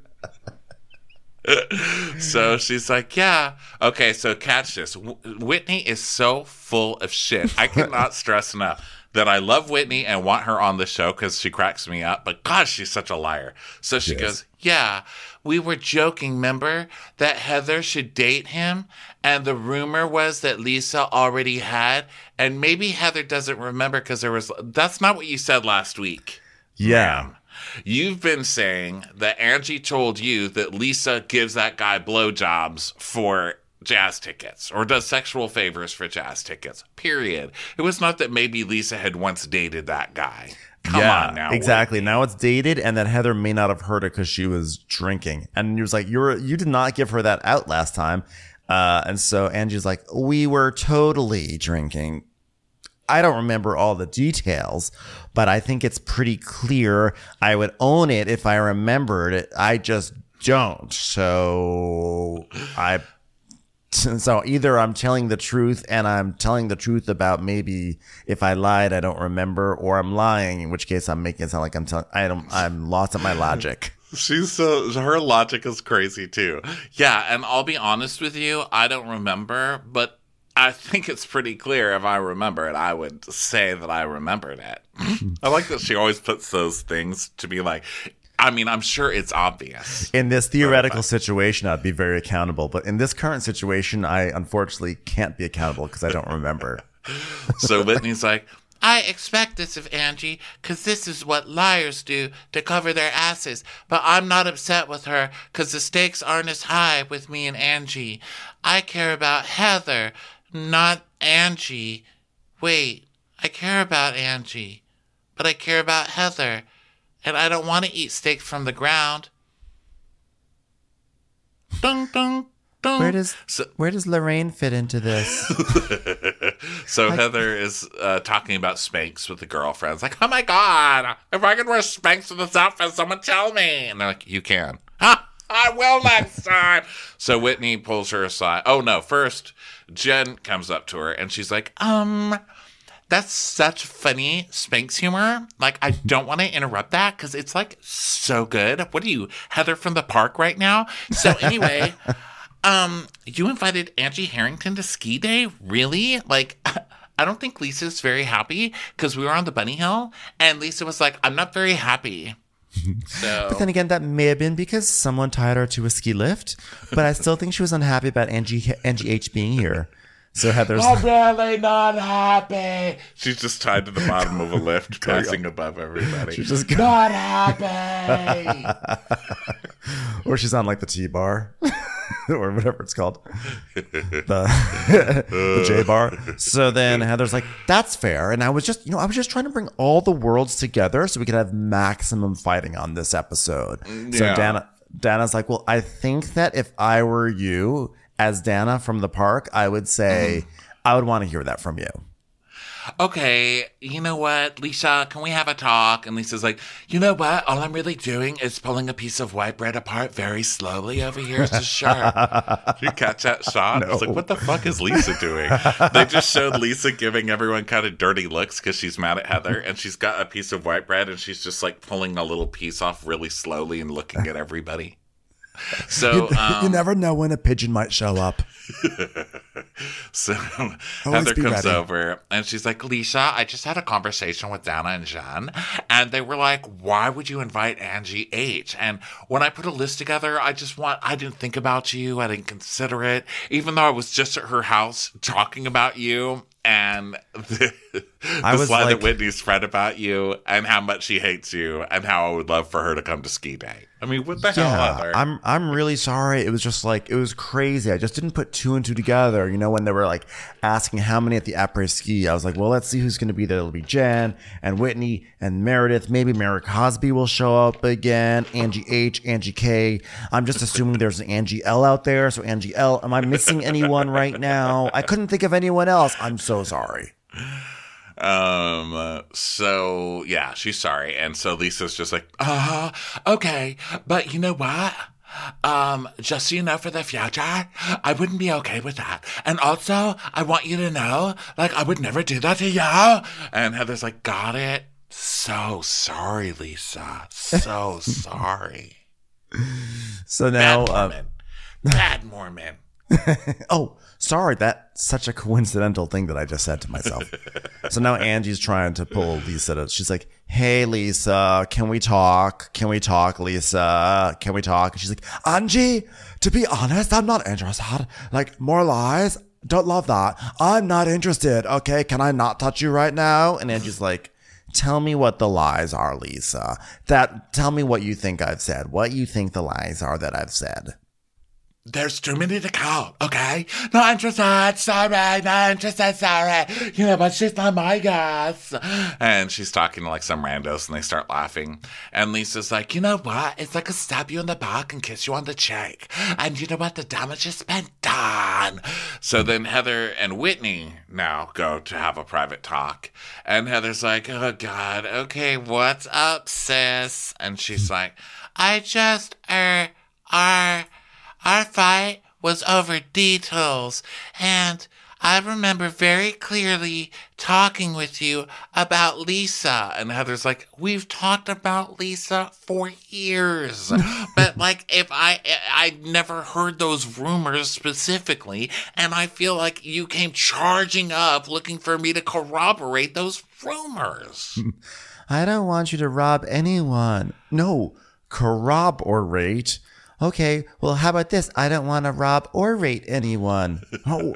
So she's like, yeah. Okay, so catch this. W- Whitney is so full of shit. I cannot stress enough that I love Whitney and want her on the show because she cracks me up. But gosh, she's such a liar. So she Yes. goes, yeah, we were joking, remember, that Heather should date him. And the rumor was that Lisa already had. And maybe Heather doesn't remember because there was, that's not what you said last week. Yeah. Ma'am. You've been saying that Angie told you that Lisa gives that guy blowjobs for jazz tickets or does sexual favors for jazz tickets, period. It was not that maybe Lisa had once dated that guy. Come yeah, on now. exactly. Whitney. Now it's dated, and that Heather may not have heard it because she was drinking. And he was like, "You're you did not give her that out last time." Uh, and so Angie's like, "We were totally drinking. I don't remember all the details, but I think it's pretty clear. I would own it if I remembered it. I just don't. So I." So either I'm telling the truth and I'm telling the truth about maybe if I lied, I don't remember, or I'm lying, in which case I'm making it sound like I'm telling, I don't, I'm lost at my logic. She's so, her logic is crazy too. Yeah. And I'll be honest with you. I don't remember, but I think it's pretty clear if I remember it, I would say that I remembered it. I like that she always puts those things to be like, I mean, I'm sure it's obvious. In this theoretical situation, I'd be very accountable. But in this current situation, I unfortunately can't be accountable because I don't remember. So Whitney's like, I expect this of Angie because this is what liars do to cover their asses. But I'm not upset with her because the stakes aren't as high with me and Angie. I care about Heather, not Angie. Wait, I care about Angie, but I care about Heather. And I don't want to eat steak from the ground. Dun, dun, dun. Where does So, where does Lorraine fit into this? so Heather is uh, talking about Spanx with the girlfriends. Like, oh my God, if I could wear Spanx with this outfit, someone tell me. And they're like, you can. Huh? I will next time. So Whitney pulls her aside. Oh no, first Jen comes up to her and she's like, um... that's such funny Spanx humor. Like, I don't want to interrupt that because it's, like, so good. What are you, Heather from the park right now? So, anyway, um, you invited Angie Harrington to ski day? Really? Like, I don't think Lisa's very happy because we were on the Bunny Hill, and Lisa was like, I'm not very happy. So, But then again, that may have been because someone tied her to a ski lift. But I still think she was unhappy about Angie Angie H being here. So Heather's I'm really not happy. She's just tied to the bottom of a lift, passing above everybody. she's just not happy. or she's on like the T bar or whatever it's called, the the J bar. So then Heather's like, "That's fair." And I was just, you know, I was just trying to bring all the worlds together so we could have maximum fighting on this episode. So Yeah. Dana, Dana's like, "Well, I think that if I were you." As Dana from the park, I would say I would want to hear that from you. Okay, you know what, Lisa, can we have a talk? And Lisa's like, you know what? All I'm really doing is pulling a piece of white bread apart very slowly over here. It's just sharp. Did you catch that shot? I was like, what the fuck is Lisa doing? They just showed Lisa giving everyone kind of dirty looks because she's mad at Heather. And she's got a piece of white bread and she's just like pulling a little piece off really slowly and looking at everybody. So you, um, you never know when a pigeon might show up. So Heather be comes ready. over and she's like, Lisa, I just had a conversation with Dana and Jen, and they were like, why would you invite Angie H? And when I put a list together, I just want, I didn't think about you. I didn't consider it, even though I was just at her house talking about you. And the, I was line like, that Whitney's read about you and how much she hates you and how I would love for her to come to ski day. I mean, what the hell, yeah, Heather? I'm I'm really sorry. It was just like, it was crazy. I just didn't put two and two together. You know, when they were like asking how many at the après ski, I was like, well, let's see who's going to be there. It'll be Jen and Whitney and Meredith. Maybe Mary Cosby will show up again. Angie H, Angie K. I'm just assuming there's an Angie L out there. So Angie L, am I missing anyone right now? I couldn't think of anyone else. I'm so sorry. Um, uh, so yeah, she's sorry. And so Lisa's just like, uh, okay, but you know what? Um, just so you know, for the future, I wouldn't be okay with that. And also, I want you to know, like, I would never do that to you. And Heather's like, got it. So sorry, Lisa. So sorry. So now, Bad Mormon. Uh, Bad Mormon. oh, sorry. That's such a coincidental thing that I just said to myself. So now Angie's trying to pull Lisa to, she's like, hey, Lisa, can we talk? Can we talk, Lisa? Can we talk? And she's like, Angie, to be honest, I'm not interested. Like, more lies. Don't love that. I'm not interested. Okay. Can I not touch you right now? And Angie's like, tell me what the lies are, Lisa. That, tell me what you think I've said. What you think the lies are that I've said. There's too many to count, okay? Not interested, sorry, not interested, sorry. You know, but she's not my guess. And she's talking to like some randos and they start laughing. And Lisa's like, you know what? It's like a stab you in the back and kiss you on the cheek. And you know what? The damage has been done. So then Heather and Whitney now go to have a private talk. And Heather's like, oh God, okay, what's up, sis? And she's like, I just, er, are... Our fight was over details, and I remember very clearly talking with you about Lisa. And Heather's like, we've talked about Lisa for years. But like, if I, I never heard those rumors specifically, and I feel like you came charging up looking for me to corroborate those rumors. I don't want you to rob anyone. No, corroborate. Okay, well, how about this? I don't want to rob or rate anyone. Oh,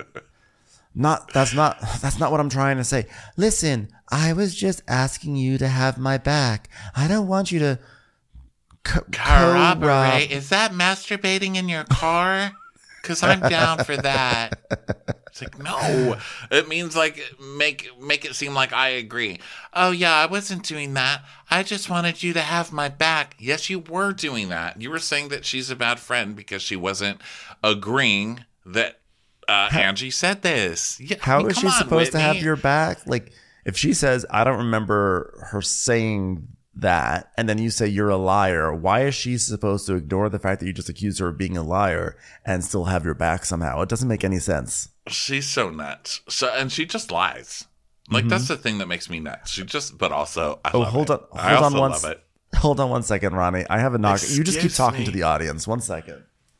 not that's not that's not what I'm trying to say. Listen, I was just asking you to have my back. I don't want you to co- corroborate. Is that masturbating in your car? Because I'm down for that. It's like, no. It means like make make it seem like I agree. Oh yeah, I wasn't doing that. I just wanted you to have my back. Yes, you were doing that. You were saying that she's a bad friend because she wasn't agreeing that uh, how, Angie said this. Yeah, how I mean, is she on, supposed Whitney. to have your back? Like, if she says, I don't remember her saying that, and then you say you're a liar, why is she supposed to ignore the fact that you just accused her of being a liar and still have your back somehow? It doesn't make any sense. She's so nuts. So, and she just lies. Like, mm-hmm. That's the thing that makes me nuts. She just, but also, I oh, love hold it. on, hold I also on one, love it. Hold on one second, Ronnie. I have a knock. Excuse you just keep talking me. to the audience. One second.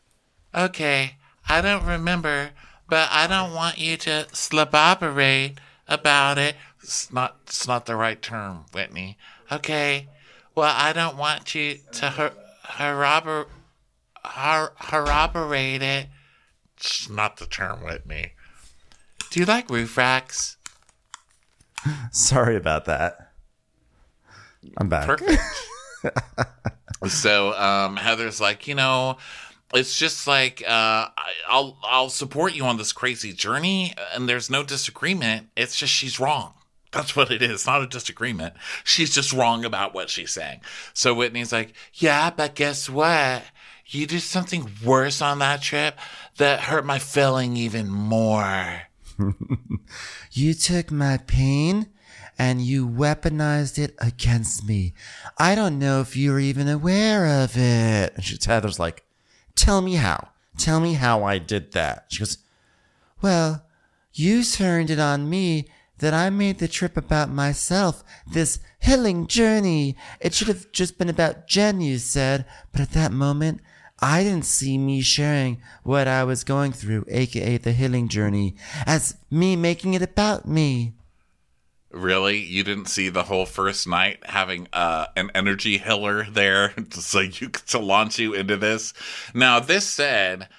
Okay, I don't remember, but I don't want you to slaboperate about it. It's not, it's not the right term, Whitney. Okay, well, I don't want you to her, herobor, her, corroborate it. It's not the term, Whitney. Do you like roof racks? Sorry about that. I'm back. Perfect. So um, Heather's like, you know, it's just like uh, I'll I'll support you on this crazy journey, and there's no disagreement. It's just she's wrong. That's what it is. It's not a disagreement. She's just wrong about what she's saying. So Whitney's like, yeah, but guess what? You did something worse on that trip that hurt my feeling even more. You took my pain and you weaponized it against me. I don't know if you're even aware of it. And she, Heather's like, tell me how. Tell me how I did that. She goes, well, you turned it on me that I made the trip about myself, this healing journey. It should have just been about Jen, you said. But at that moment, I didn't see me sharing what I was going through, aka the healing journey, as me making it about me. Really? You didn't see the whole first night having uh, an energy healer there so you to launch you into this? Now, this said,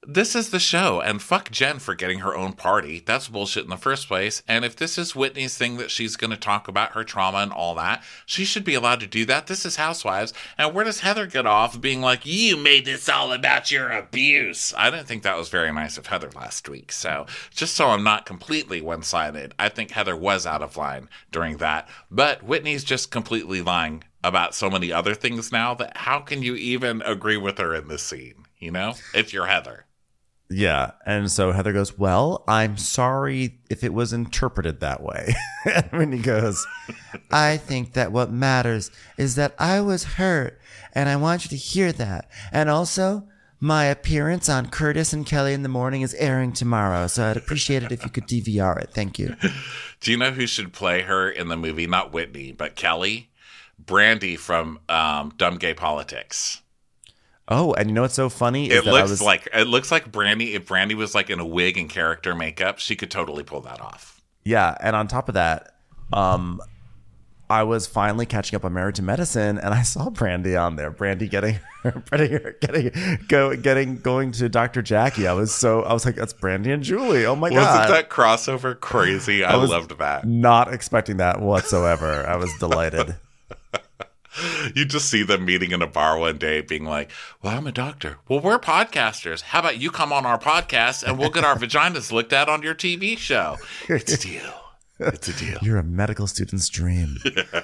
this is the show, and fuck Jen for getting her own party. That's bullshit in the first place. And if this is Whitney's thing that she's going to talk about her trauma and all that, she should be allowed to do that. This is Housewives. And where does Heather get off being like, you made this all about your abuse? I didn't think that was very nice of Heather last week. So just so I'm not completely one-sided, I think Heather was out of line during that. But Whitney's just completely lying about so many other things now that how can you even agree with her in this scene, you know, if you're Heather? Yeah. And so Heather goes, well, I'm sorry if it was interpreted that way. And when he goes, I think that what matters is that I was hurt and I want you to hear that. And also, my appearance on Curtis and Kelly in the Morning is airing tomorrow. So I'd appreciate it if you could D V R it. Thank you. Do you know who should play her in the movie? Not Whitney, but Kelly. Brandy from um, Dumb Gay Politics. Oh, and you know what's so funny? Is It that looks I was, like it looks like Brandy. If Brandy was like in a wig and character makeup, she could totally pull that off. Yeah, and on top of that, um, I was finally catching up on Married to Medicine, and I saw Brandy on there. Brandy getting, getting, getting, go, getting, going to Doctor Jackie. I was so, I was like, that's Brandy and Julie. Oh my Wasn't god, that crossover crazy? I, I was loved that. Not expecting that whatsoever. I was delighted. You just see them meeting in a bar one day being like, well, I'm a doctor. Well, we're podcasters. How about you come on our podcast and we'll get our vaginas looked at on your T V show? It's a deal. It's a deal. You're a medical student's dream.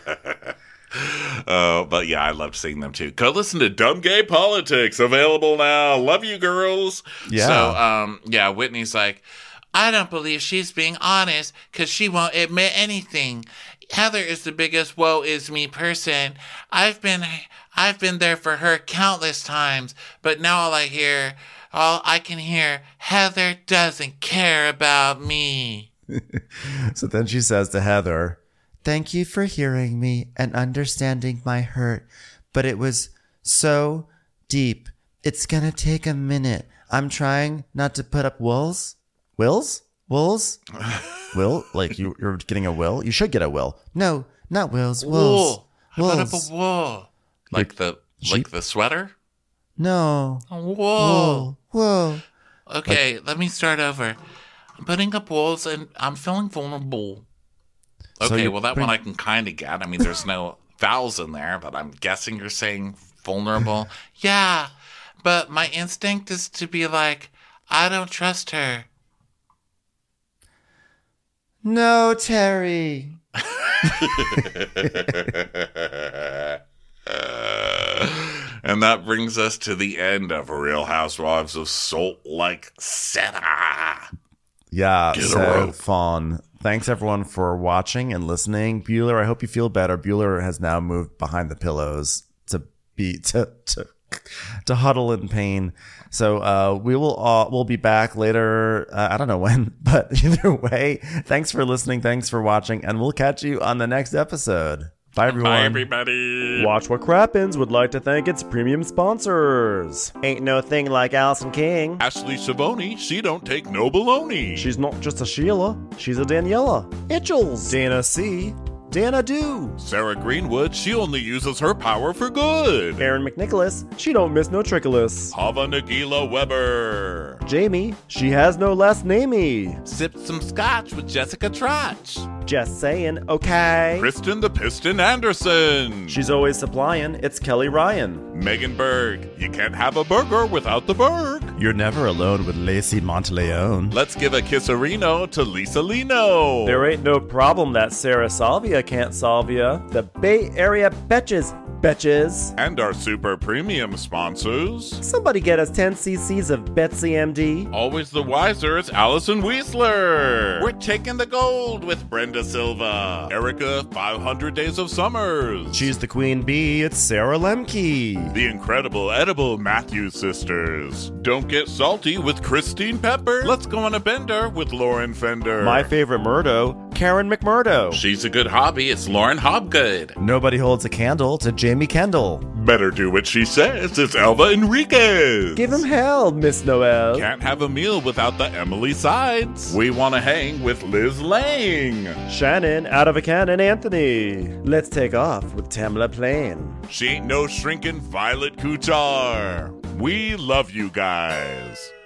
Oh, uh, but yeah, I loved seeing them too. Go listen to Dumb Gay Politics, available now. Love you, girls. Yeah. So, um, yeah, Whitney's like, I don't believe she's being honest because she won't admit anything. Heather is the biggest woe is me person. I've been I've been there for her countless times, but now all I hear, all I can hear, Heather doesn't care about me. So then she says to Heather, thank you for hearing me and understanding my hurt, but it was so deep. It's gonna take a minute. I'm trying not to put up wills. Wills? Wills? Will? Like you, you're getting a will? You should get a will. No, not wills. Wills. Wool. I put up a wool. Like the sheep? like the sweater? No. A wool. Wool. Wool. Okay, like, let me start over. I'm putting up walls and I'm feeling vulnerable. So Okay, you're well that putting- one I can kind of get. I mean, there's no vowels in there, but I'm guessing you're saying vulnerable. Yeah, but my instinct is to be like, I don't trust her. No, Terry. And that brings us to the end of Real Housewives of Salt Lake City. Yeah, Get a so rope. fun. Thanks everyone for watching and listening. Bueller, I hope you feel better. Bueller has now moved behind the pillows to be to to, to huddle in pain. So uh, we will all we'll be back later. Uh, I don't know when, but either way, thanks for listening. Thanks for watching, and we'll catch you on the next episode. Bye, everyone. Bye, everybody. Watch What Crappens would like to thank its premium sponsors. Ain't no thing like Allison King. Ashley Savoni, she don't take no baloney. She's not just a Sheila, she's a Daniela. Itchels. Dana C. Dana Do. Sarah Greenwood, she only uses her power for good. Aaron McNicholas, she don't miss no trickolas. Hava Nagila Weber. Jamie, she has no last namey. Sipped some scotch with Jessica Trotch. Just saying, okay. Kristen the Piston Anderson. She's always supplying, it's Kelly Ryan. Megan Berg, you can't have a burger without the Berg. You're never alone with Lacey Monteleone. Let's give a kisserino to Lisa Lino. There ain't no problem that Sarah Salvia can't solve ya. The Bay Area betches, betches. And our super premium sponsors. Somebody get us ten cc's of Betsy M D. Always the wiser is Allison Weisler. We're taking the gold with Brenda Silva. Erica, five hundred Days of Summers. She's the queen bee, it's Sarah Lemke. The incredible edible Matthews sisters. Don't get salty with Christine Pepper. Let's go on a bender with Lauren Fender. My favorite Murdo, Karen McMurdo. She's a good hobby. It's Lauren Hobgood. Nobody holds a candle to Jamie Kendall. Better do what she says. It's Elva Enriquez. Give him hell, Miss Noel. Can't have a meal without the Emily Sides. We want to hang with Liz Lang. Shannon, out of a cannon, Anthony. Let's take off with Tamla Plain. She ain't no shrinking Violet Kuchar. We love you guys.